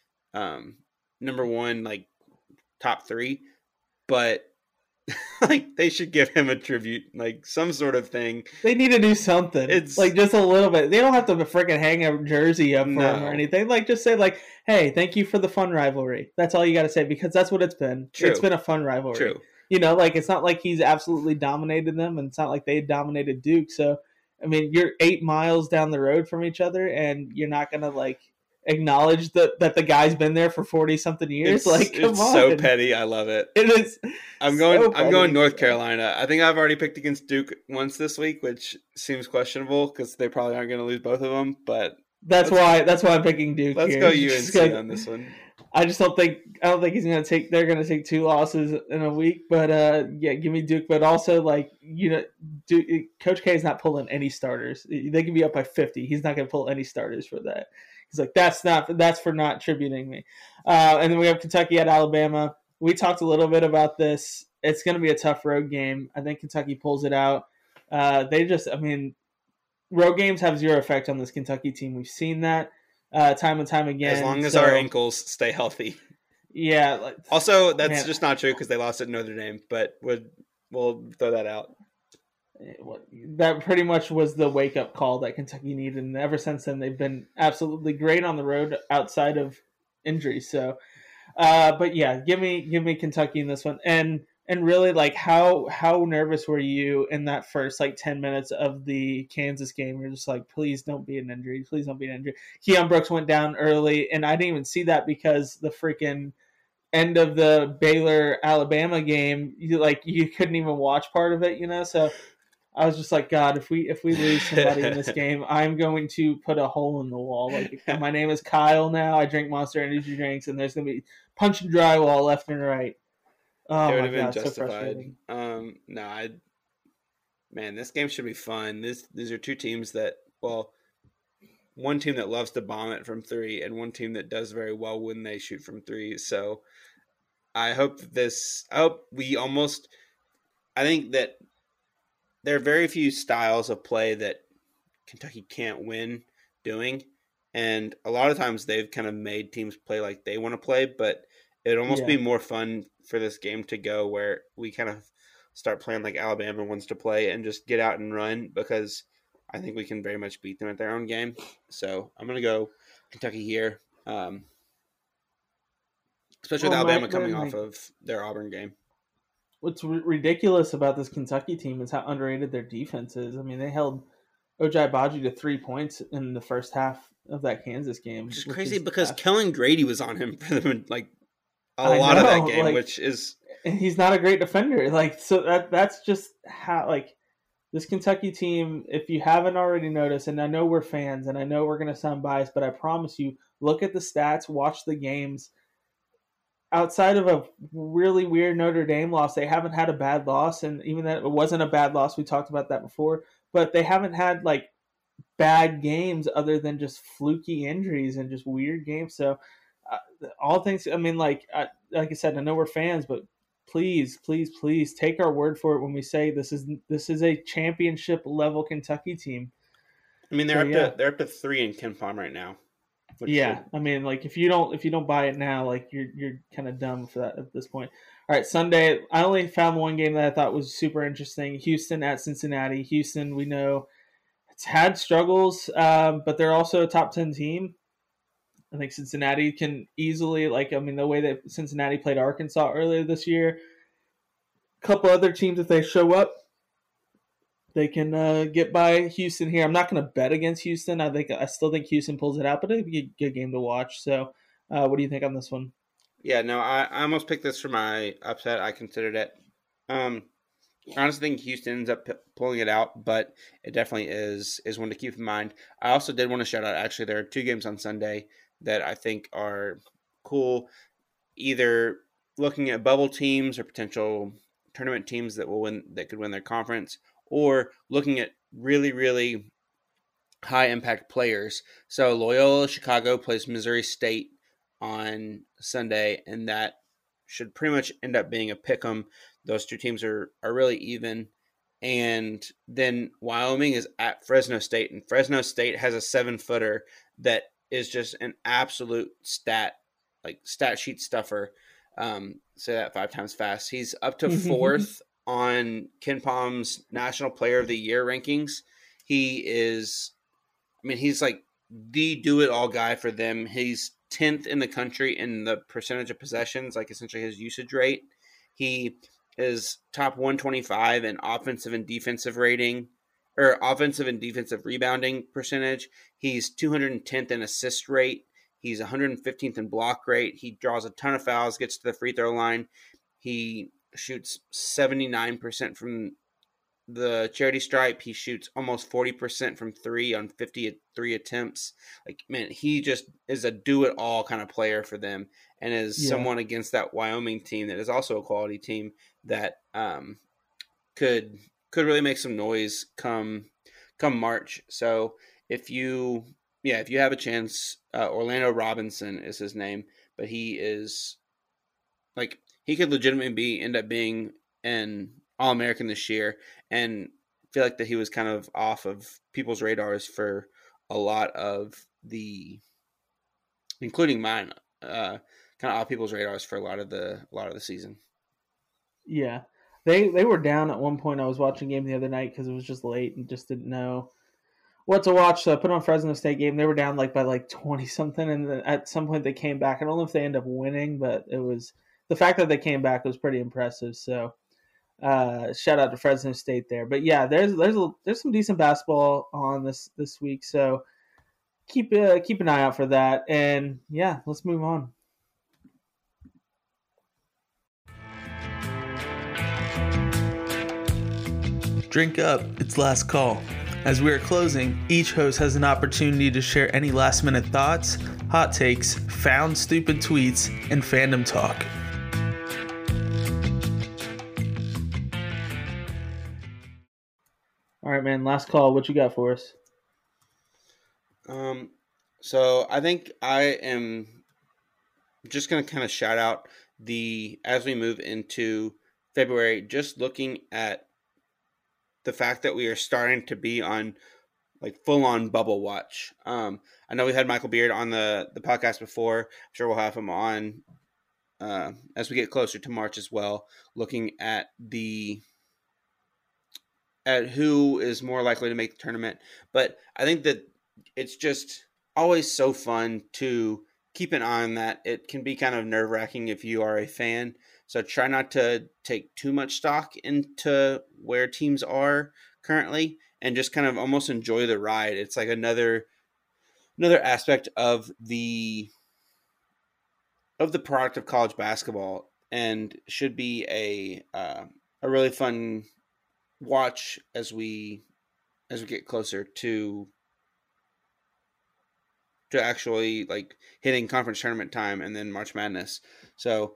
Speaker 2: number one, like top three. But like they should give him a tribute, like some sort of thing.
Speaker 1: They need to do something. It's like just a little bit. They don't have to freaking hang a jersey up for him or anything. Like just say like, "Hey, thank you for the fun rivalry." That's all you got to say, because that's what it's been.
Speaker 2: True.
Speaker 1: It's been a fun rivalry.
Speaker 2: True.
Speaker 1: Like it's not like he's absolutely dominated them, and it's not like they dominated Duke. So, I mean, you're 8 miles down the road from each other, and you're not gonna like acknowledge that the guy's been there for 40-something years. Come on.
Speaker 2: It's so petty. I love it.
Speaker 1: It is.
Speaker 2: I'm going North Carolina. I think I've already picked against Duke once this week, which seems questionable because they probably aren't going to lose both of them. But
Speaker 1: that's why I'm picking Duke.
Speaker 2: Let's go UNC on this one.
Speaker 1: I don't think he's going to take. They're going to take 2 losses in a week. But give me Duke. But also Duke, Coach K is not pulling any starters. They can be up by 50. He's not going to pull any starters for that. He's like, that's for not tributing me. And then we have Kentucky at Alabama. We talked a little bit about this. It's going to be a tough road game. I think Kentucky pulls it out. Road games have zero effect on this Kentucky team. We've seen that time and time again.
Speaker 2: As long as our ankles stay healthy.
Speaker 1: Yeah.
Speaker 2: Also, that's just not true because they lost at Notre Dame, but we'll throw that out.
Speaker 1: That pretty much was the wake-up call that Kentucky needed, and ever since then they've been absolutely great on the road outside of injuries. So, but yeah, give me Kentucky in this one. And really, like, how nervous were you in that first 10 minutes of the Kansas game? You're just like, please don't be an injury. Please don't be an injury. Keon Brooks went down early, and I didn't even see that because the freaking end of the Baylor Alabama game, you couldn't even watch part of it, So I was just like, God, if we lose somebody in this game, I'm going to put a hole in the wall. My name is Kyle now. I drink Monster Energy drinks, and there's going to be punching drywall left and right. Oh,
Speaker 2: it would
Speaker 1: my
Speaker 2: have been
Speaker 1: God,
Speaker 2: justified. Man, this game should be fun. These are two teams that, one team that loves to bomb it from 3, and one team that does very well when they shoot from 3. So I think that there are very few styles of play that Kentucky can't win doing. And a lot of times they've kind of made teams play like they want to play, but it'd almost be more fun for this game to go where we kind of start playing like Alabama wants to play and just get out and run, because I think we can very much beat them at their own game. So I'm going to go Kentucky here, especially with Alabama coming off of their Auburn game.
Speaker 1: What's ridiculous about this Kentucky team is how underrated their defense is. I mean, they held Ojai Baji to 3 points in the first half of that Kansas game.
Speaker 2: Which is crazy because Kellen Grady was on him for them a lot of that game, which is...
Speaker 1: And he's not a great defender. So that's just how, this Kentucky team, if you haven't already noticed, and I know we're fans, and I know we're going to sound biased, but I promise you, look at the stats, watch the games. Outside of a really weird Notre Dame loss, they haven't had a bad loss, and even that it wasn't a bad loss, we talked about that before, but they haven't had bad games other than just fluky injuries and just weird games. So all things, I mean, like I said, I know we're fans, but please take our word for it when we say this is a championship level Kentucky team.
Speaker 2: I mean,
Speaker 1: So,
Speaker 2: they're up to 3 in KenPom right now.
Speaker 1: Yeah, I mean, like if you don't buy it now, like you're kind of dumb for that at this point. All right, Sunday. I only found one game that I thought was super interesting. Houston at Cincinnati. Houston, we know it's had struggles, but they're also a top 10 team. I think Cincinnati can easily, like, I mean, the way that Cincinnati played Arkansas earlier this year, a couple other teams, if they show up, they can get by Houston here. I'm not going to bet against Houston. I still think Houston pulls it out, but it'd be a good game to watch. So, what do you think on this one?
Speaker 2: Yeah, no, I almost picked this for my upset. I considered it. I honestly think Houston ends up pulling it out, but it definitely is one to keep in mind. I also did want to shout out, actually, there are 2 games on Sunday that I think are cool, either looking at bubble teams or potential tournament teams that could win their conference, or looking at really, really high impact players. So Loyola Chicago plays Missouri State on Sunday, and that should pretty much end up being a pick 'em. Those 2 teams are really even. And then Wyoming is at Fresno State, and Fresno State has a 7-footer that is just an absolute stat sheet stuffer. Say that 5 times fast. He's up to 4th on KenPom's National Player of the Year rankings. He's like the do-it-all guy for them. He's 10th in the country in the percentage of possessions, like essentially his usage rate. He is top 125 in offensive and defensive rating, or offensive and defensive rebounding percentage. He's 210th in assist rate. He's 115th in block rate. He draws a ton of fouls, gets to the free throw line. He shoots 79% from the charity stripe. He shoots almost 40% from 3 on 53 attempts. Like, man, he just is a do-it-all kind of player for them, and is someone against that Wyoming team that is also a quality team that could really make some noise come March. So if you have a chance, Orlando Robinson is his name, but he is like, he could legitimately end up being an All-American this year, and feel like that he was kind of off of people's radars for a lot of including mine, kind of off people's radars for a lot of the season.
Speaker 1: Yeah, they were down at one point. I was watching a game the other night because it was just late and just didn't know what to watch. So I put on Fresno State game. They were down by 20 something, and then at some point they came back. I don't know if they ended up winning, but it was the fact that they came back was pretty impressive. So shout out to Fresno State there. But yeah, there's some decent basketball on this week. So keep an eye out for that. And yeah, let's move on.
Speaker 3: Drink up, it's last call. As we are closing, each host has an opportunity to share any last minute thoughts, hot takes, found stupid tweets, and fandom talk.
Speaker 1: All right, man, last call. What you got for us?
Speaker 2: So I think I am just going to kind of shout out as we move into February, just looking at the fact that we are starting to be on full on bubble watch. I know we had Michael Beard on the podcast before. I'm sure we'll have him on as we get closer to March as well, looking at who is more likely to make the tournament. But I think that it's just always so fun to keep an eye on that. It can be kind of nerve-wracking if you are a fan. So try not to take too much stock into where teams are currently, and just kind of almost enjoy the ride. It's like another aspect of the product of college basketball, and should be a really fun watch as we get closer to actually hitting conference tournament time and then March Madness. So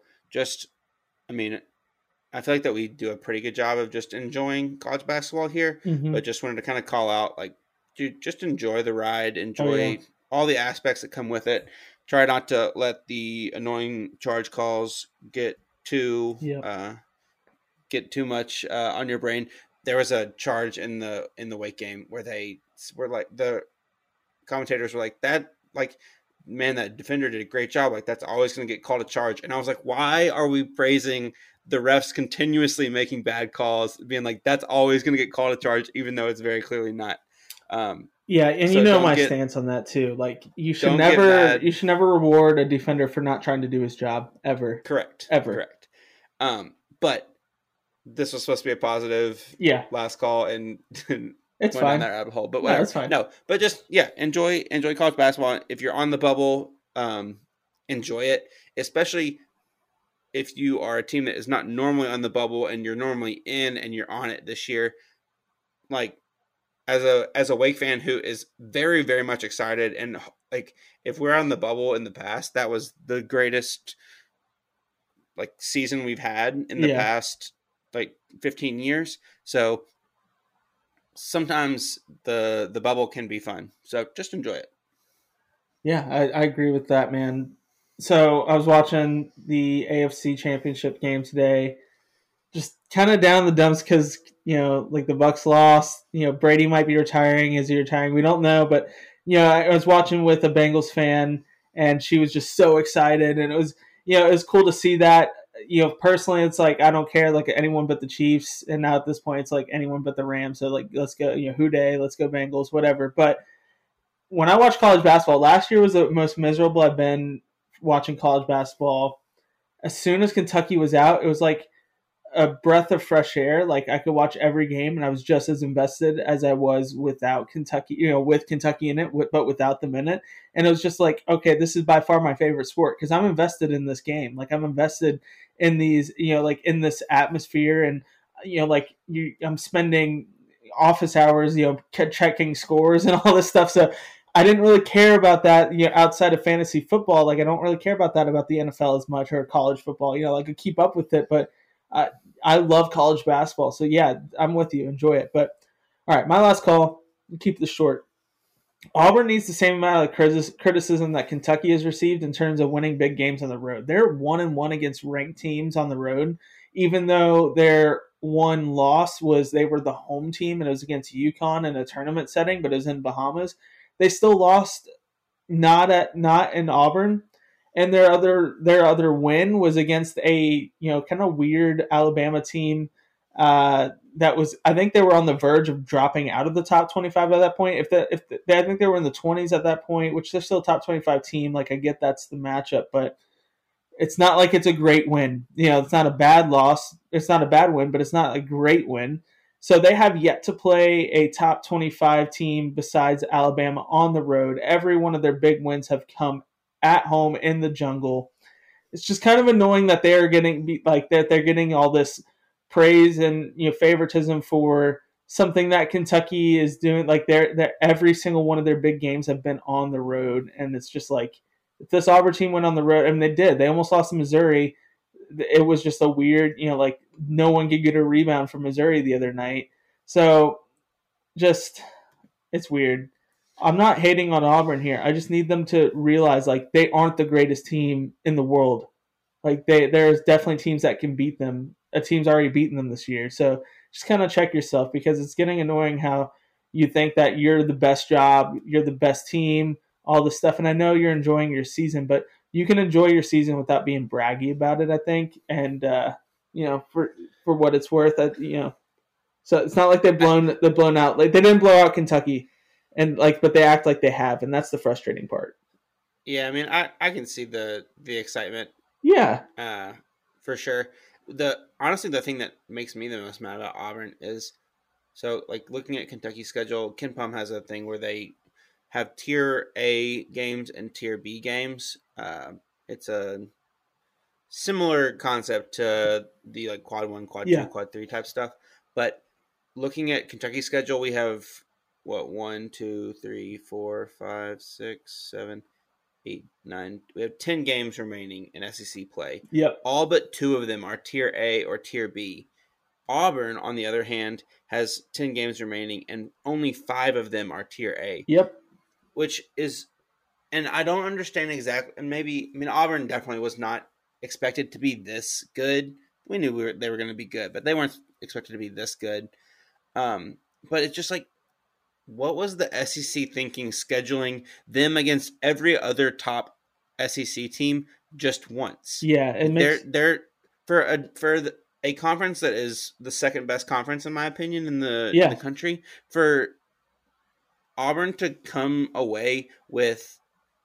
Speaker 2: I feel like that we do a pretty good job of just enjoying college basketball here, but just wanted to kind of call out, dude, just enjoy the ride, enjoy all the aspects that come with it. Try not to let the annoying charge calls get too much on your brain. there was a charge in the Wake game where they were like, the commentators were like, that, like, man, that defender did a great job. Like, that's always going to get called a charge. And I was like, why are we praising the refs continuously making bad calls, being like, that's always going to get called a charge, even though it's very clearly not.
Speaker 1: Yeah, and
Speaker 2: so
Speaker 1: you know my stance on that too. Like, you should never reward a defender for not trying to do his job ever.
Speaker 2: Correct.
Speaker 1: Ever.
Speaker 2: Correct. But this was supposed to be a positive last call, and
Speaker 1: it's
Speaker 2: went
Speaker 1: fine.
Speaker 2: down that rabbit hole. But whatever.
Speaker 1: No, it's fine.
Speaker 2: No, but just enjoy college basketball. If you're on the bubble, enjoy it, especially if you are a team that is not normally on the bubble and you're normally in and you're on it this year. Like, as a Wake fan who is very, very much excited, and like, if we're on the bubble in the past, that was the greatest like season we've had in the past like 15 years. So sometimes the bubble can be fun. So just enjoy it.
Speaker 1: Yeah, I agree with that, man. So I was watching the AFC Championship game today, just kind of down the dumps because, like, the Bucs lost. Brady might be retiring. Is he retiring? We don't know. But, I was watching with a Bengals fan, and she was just so excited. And it was, it was cool to see that. Personally, it's like, I don't care, like, anyone but the Chiefs. And now at this point, it's like anyone but the Rams. So, like, let's go, Houday, let's go Bengals, whatever. But when I watch college basketball, last year was the most miserable I've been watching college basketball. As soon as Kentucky was out, it was like a breath of fresh air. Like, I could watch every game, and I was just as invested as I was without Kentucky, with Kentucky in it, but without them in it. And it was just like, okay, this is by far my favorite sport because I'm invested in this game. Like, I'm invested in these, like, in this atmosphere, and I'm spending office hours, checking scores and all this stuff. So I didn't really care about that, outside of fantasy football. Like, I don't really care about that about the NFL as much, or college football. Like, I keep up with it, but I love college basketball. So yeah, I'm with you. Enjoy it. But all right, my last call. Keep this short. Auburn needs the same amount of criticism that Kentucky has received in terms of winning big games on the road. They're 1-1 against ranked teams on the road, even though their one loss was they were the home team and it was against UConn in a tournament setting, but it was in Bahamas. They still lost not in Auburn. And their other win was against a kind of weird Alabama team that was, I think they were on the verge of dropping out of the top 25 at that point. I think they were in the 20s at that point, which they're still a top 25 team. Like, I get that's the matchup, but it's not like it's a great win. It's not a bad loss. It's not a bad win, but it's not a great win. So they have yet to play a top 25 team besides Alabama on the road. Every one of their big wins have come at home in the jungle. It's just kind of annoying that they're getting all this praise and favoritism for something that Kentucky is doing. Like, they're every single one of their big games have been on the road, and it's just like, if this Auburn team went on the road, I mean, they did. They almost lost to Missouri. It was just a weird, like, no one could get a rebound from Missouri the other night. So, just, it's weird. I'm not hating on Auburn here. I just need them to realize, like, they aren't the greatest team in the world. Like, there's definitely teams that can beat them. A team's already beaten them this year. So just kind of check yourself, because it's getting annoying how you think that you're the best job, you're the best team, all this stuff. And I know you're enjoying your season, but you can enjoy your season without being braggy about it, I think. And, for what it's worth, so it's not like they're blown out. Like, they didn't blow out Kentucky. And but they act like they have, and that's the frustrating part.
Speaker 2: Yeah, I mean, I can see the excitement.
Speaker 1: Yeah,
Speaker 2: for sure. Honestly, the thing that makes me the most mad about Auburn is, so, like, looking at Kentucky's schedule, KenPom has a thing where they have Tier A games and Tier B games. It's a similar concept to the, like, Quad 1, Quad 2, Quad 3 type stuff. But looking at Kentucky's schedule, we have 1, 2, 3, 4, 5, 6, 7, 8, 9. We have 10 games remaining in SEC play.
Speaker 1: Yep.
Speaker 2: All but 2 of them are Tier A or Tier B. Auburn, on the other hand, has 10 games remaining, and only 5 of them are Tier A.
Speaker 1: Yep.
Speaker 2: Which is, and I don't understand exactly, and Auburn definitely was not expected to be this good. We knew they were going to be good, but they weren't expected to be this good. But it's just like, what was the SEC thinking scheduling them against every other top SEC team just once?
Speaker 1: Yeah, it makes
Speaker 2: they're a conference that is the second best conference in my opinion in the country, for Auburn to come away with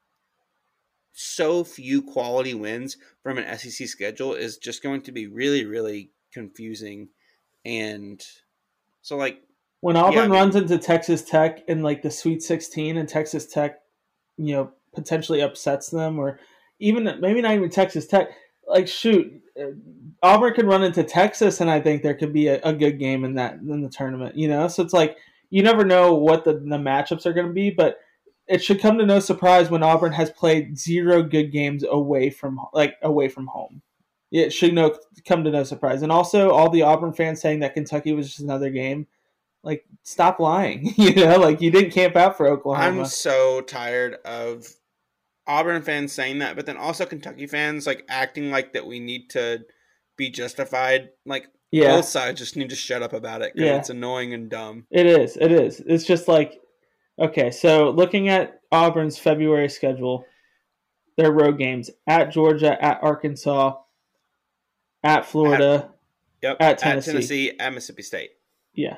Speaker 2: so few quality wins from an SEC schedule is just going to be really, really confusing. And so, like,
Speaker 1: when Auburn runs into Texas Tech in like the Sweet 16 and Texas Tech, potentially upsets them, or even maybe not even Texas Tech, like shoot, Auburn could run into Texas, and I think there could be a good game in the tournament. So it's like you never know what the matchups are going to be, but it should come to no surprise when Auburn has played 0 good games away from home. It should come to no surprise. And also, all the Auburn fans saying that Kentucky was just another game, like, stop lying. Like, you didn't camp out for Oklahoma.
Speaker 2: I'm so tired of Auburn fans saying that, but then also Kentucky fans like acting like that we need to be justified. Like, both sides just need to shut up about it because it's annoying and dumb.
Speaker 1: It is. It's just like, okay, so looking at Auburn's February schedule, their road games at Georgia, at Arkansas, at Florida, at Tennessee,
Speaker 2: at Mississippi State.
Speaker 1: Yeah.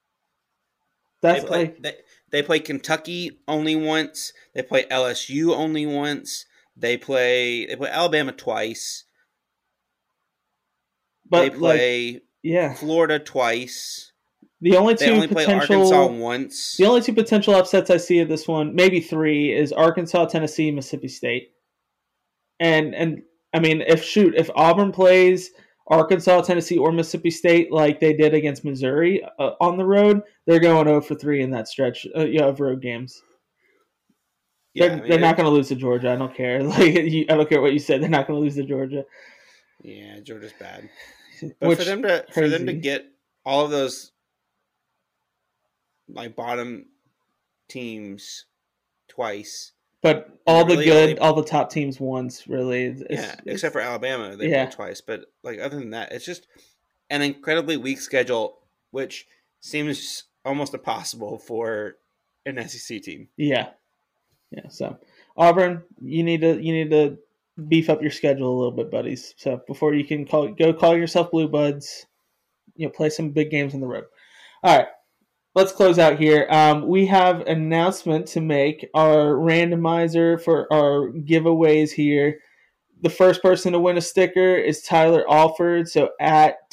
Speaker 2: They play Kentucky only once. They play LSU only once. They play Alabama twice. But they play Florida twice.
Speaker 1: They only play
Speaker 2: Arkansas once.
Speaker 1: The only 2 potential upsets I see of this one, maybe 3, is Arkansas, Tennessee, Mississippi State. And I mean, if Auburn plays Arkansas, Tennessee, or Mississippi State like they did against Missouri on the road, they're going 0 for 3 in that stretch of road games. They're not going to lose to Georgia. I don't care. I don't care what you said. They're not going to lose to Georgia.
Speaker 2: Yeah, Georgia's bad. But for them to get all of those like bottom teams twice,
Speaker 1: but all the top teams once, really.
Speaker 2: Except for Alabama, they played twice. But like other than that, it's just an incredibly weak schedule, which seems almost impossible for an SEC team.
Speaker 1: Yeah. So Auburn, you need to beef up your schedule a little bit, buddies. So before you can call yourself Blue Buds, play some big games on the road. All right. Let's close out here. We have an announcement to make. Our randomizer for our giveaways here. The first person to win a sticker is Tyler Alford. So at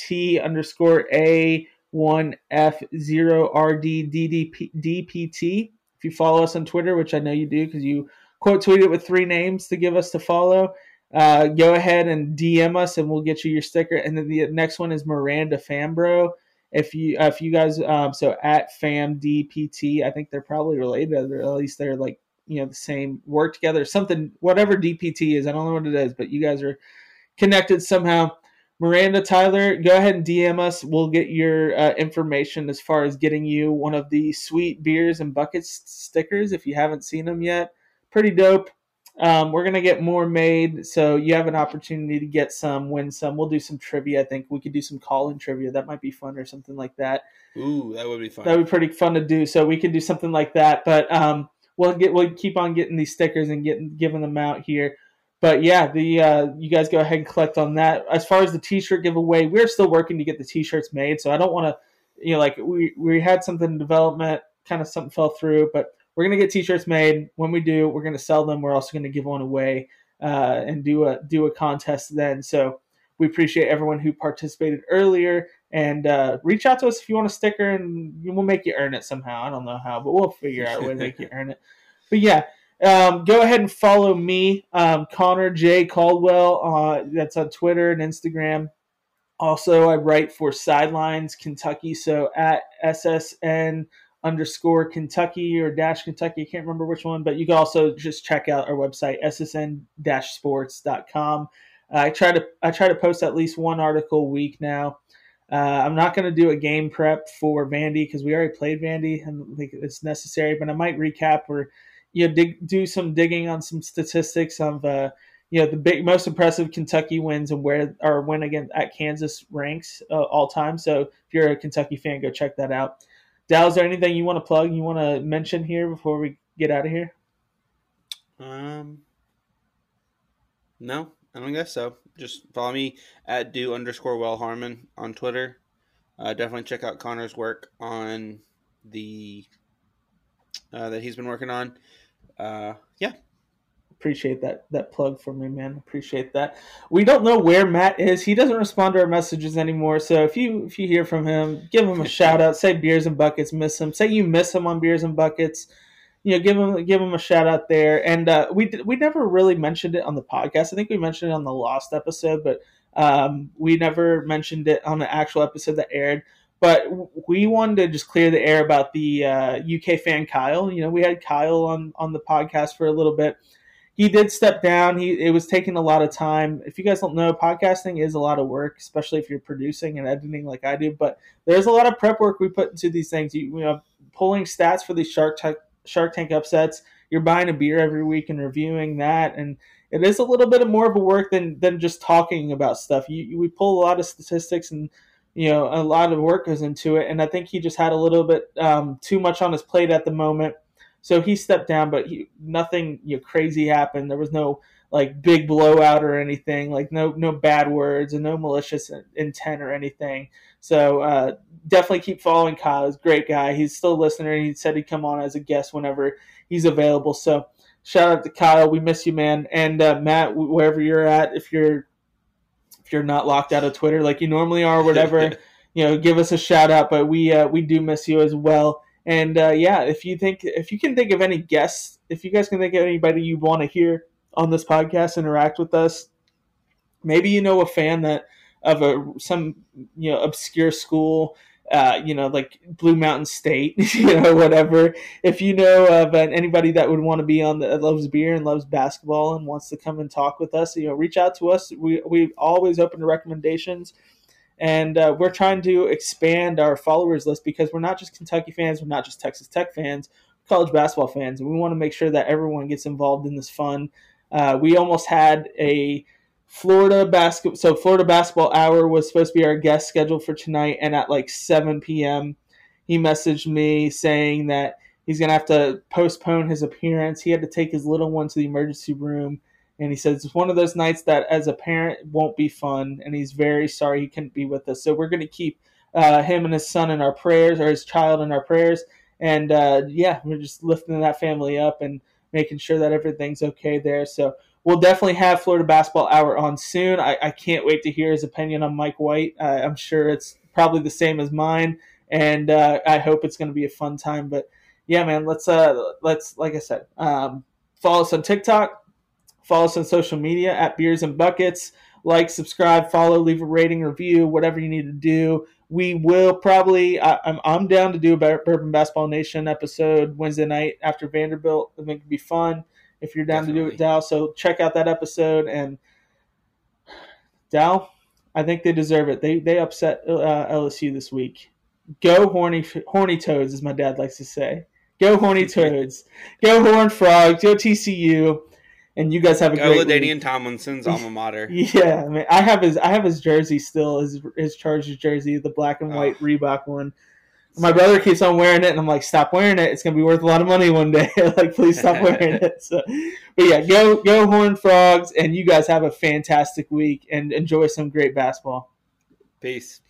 Speaker 1: T_A1F0RDDDPT. If you follow us on Twitter, which I know you do because you quote tweet it with 3 names to give us to follow, go ahead and DM us and we'll get you your sticker. And then the next one is Miranda Fambro. If you guys, so at FamDPT, I think they're probably related, or at least they're like, the same, work together, something, whatever DPT is. I don't know what it is, but you guys are connected somehow. Miranda, Tyler, go ahead and DM us. We'll get your information as far as getting you one of the sweet beers and buckets stickers if you haven't seen them yet. Pretty dope. We're going to get more made, so you have an opportunity to get some, win some. We'll do some trivia. I think we could do some call-in trivia. That might be fun or something like that.
Speaker 2: Ooh, that would be fun.
Speaker 1: That would be pretty fun to do, so we could do something like that. But we'll keep on getting these stickers and giving them out here. But yeah, you guys go ahead and collect on that. As far as the T-shirt giveaway, we're still working to get the T-shirts made, so I don't want to, we had something in development, kind of something fell through, but we're going to get T-shirts made. When we do, we're going to sell them. We're also going to give one away and do a contest then. So we appreciate everyone who participated earlier. And reach out to us if you want a sticker, and we'll make you earn it somehow. I don't know how, but we'll figure out a way to make you earn it. But yeah, go ahead and follow me, Connor J. Caldwell. That's on Twitter and Instagram. Also, I write for Sidelines Kentucky, so at SSN_Kentucky or -Kentucky. I can't remember which one, but you can also just check out our website, ssn-sports.com. I try to post at least one article a week now. I'm not going to do a game prep for Vandy because we already played Vandy and I think it's necessary, but I might recap or do some digging on some statistics of the most impressive Kentucky wins and win again at Kansas ranks all time. So if you're a Kentucky fan, go check that out. Dal, is there anything you want to plug, you want to mention here before we get out of here?
Speaker 2: No, I don't guess so. Just follow me at do_Will_Harmon on Twitter. Definitely check out Connor's work on the that he's been working on. Yeah.
Speaker 1: Appreciate that plug for me, man. Appreciate that. We don't know where Matt is. He doesn't respond to our messages anymore. So if you hear from him, give him a shout out. Say Beers and Buckets miss him. Say you miss him on Beers and Buckets. Give him a shout out there. And we never really mentioned it on the podcast. I think we mentioned it on the Lost episode, but we never mentioned it on the actual episode that aired. But we wanted to just clear the air about the UK fan Kyle. We had Kyle on the podcast for a little bit. He did step down. It was taking a lot of time. If you guys don't know, podcasting is a lot of work, especially if you're producing and editing like I do. But there's a lot of prep work we put into these things. Pulling stats for these Shark Tank upsets. You're buying a beer every week and reviewing that, and it is a little bit more of a work than just talking about stuff. We pull a lot of statistics, and a lot of work goes into it. And I think he just had a little bit too much on his plate at the moment. So he stepped down, but nothing crazy happened. There was no big blowout or anything, no bad words and no malicious intent or anything. So definitely keep following Kyle. He's a great guy. He's still a listener, and he said he'd come on as a guest whenever he's available. So shout out to Kyle. We miss you, man. And Matt, wherever you're at, if you're not locked out of Twitter like you normally are, or whatever, give us a shout out. But we do miss you as well. And if you can think of any guests, if you guys can think of anybody you want to hear on this podcast, interact with us. Maybe a fan that of some obscure school, like Blue Mountain State, whatever. If you know of anybody that would want to be on that loves beer and loves basketball and wants to come and talk with us, reach out to us. We always open to recommendations. And we're trying to expand our followers list because we're not just Kentucky fans, we're not just Texas Tech fans, we're college basketball fans, and we want to make sure that everyone gets involved in this fun. We almost had a Florida basketball hour was supposed to be our guest scheduled for tonight, and at 7 p.m. he messaged me saying that he's going to have to postpone his appearance. He had to take his little one to the emergency room. And he says it's one of those nights that as a parent won't be fun, and he's very sorry he couldn't be with us. So we're going to keep him and his son in our prayers, or his child in our prayers. And, we're just lifting that family up and making sure that everything's okay there. So we'll definitely have Florida Basketball Hour on soon. I can't wait to hear his opinion on Mike White. I'm sure it's probably the same as mine, and I hope it's going to be a fun time. But, yeah, man, let's like I said, follow us on TikTok. Follow us on social media at Beers and Buckets. Like, subscribe, follow, leave a rating, review, whatever you need to do. We will probably I'm down to do a Bourbon Basketball Nation episode Wednesday night after Vanderbilt. I think it'd be fun if you're down to do it, Dal. So check out that episode. And Dal, I think they deserve it. They upset LSU this week. Go horny toads, as my dad likes to say. Go horny toads. Go Horned Frogs. Go TCU. And you guys have a great week.
Speaker 2: LaDainian Tomlinson's alma mater.
Speaker 1: Yeah, man. I have his jersey still, his Chargers jersey, the black and white Reebok one. My brother keeps on wearing it, and I'm like, stop wearing it. It's gonna be worth a lot of money one day. Please stop wearing it. So, but yeah, go Horned Frogs, and you guys have a fantastic week and enjoy some great basketball.
Speaker 2: Peace.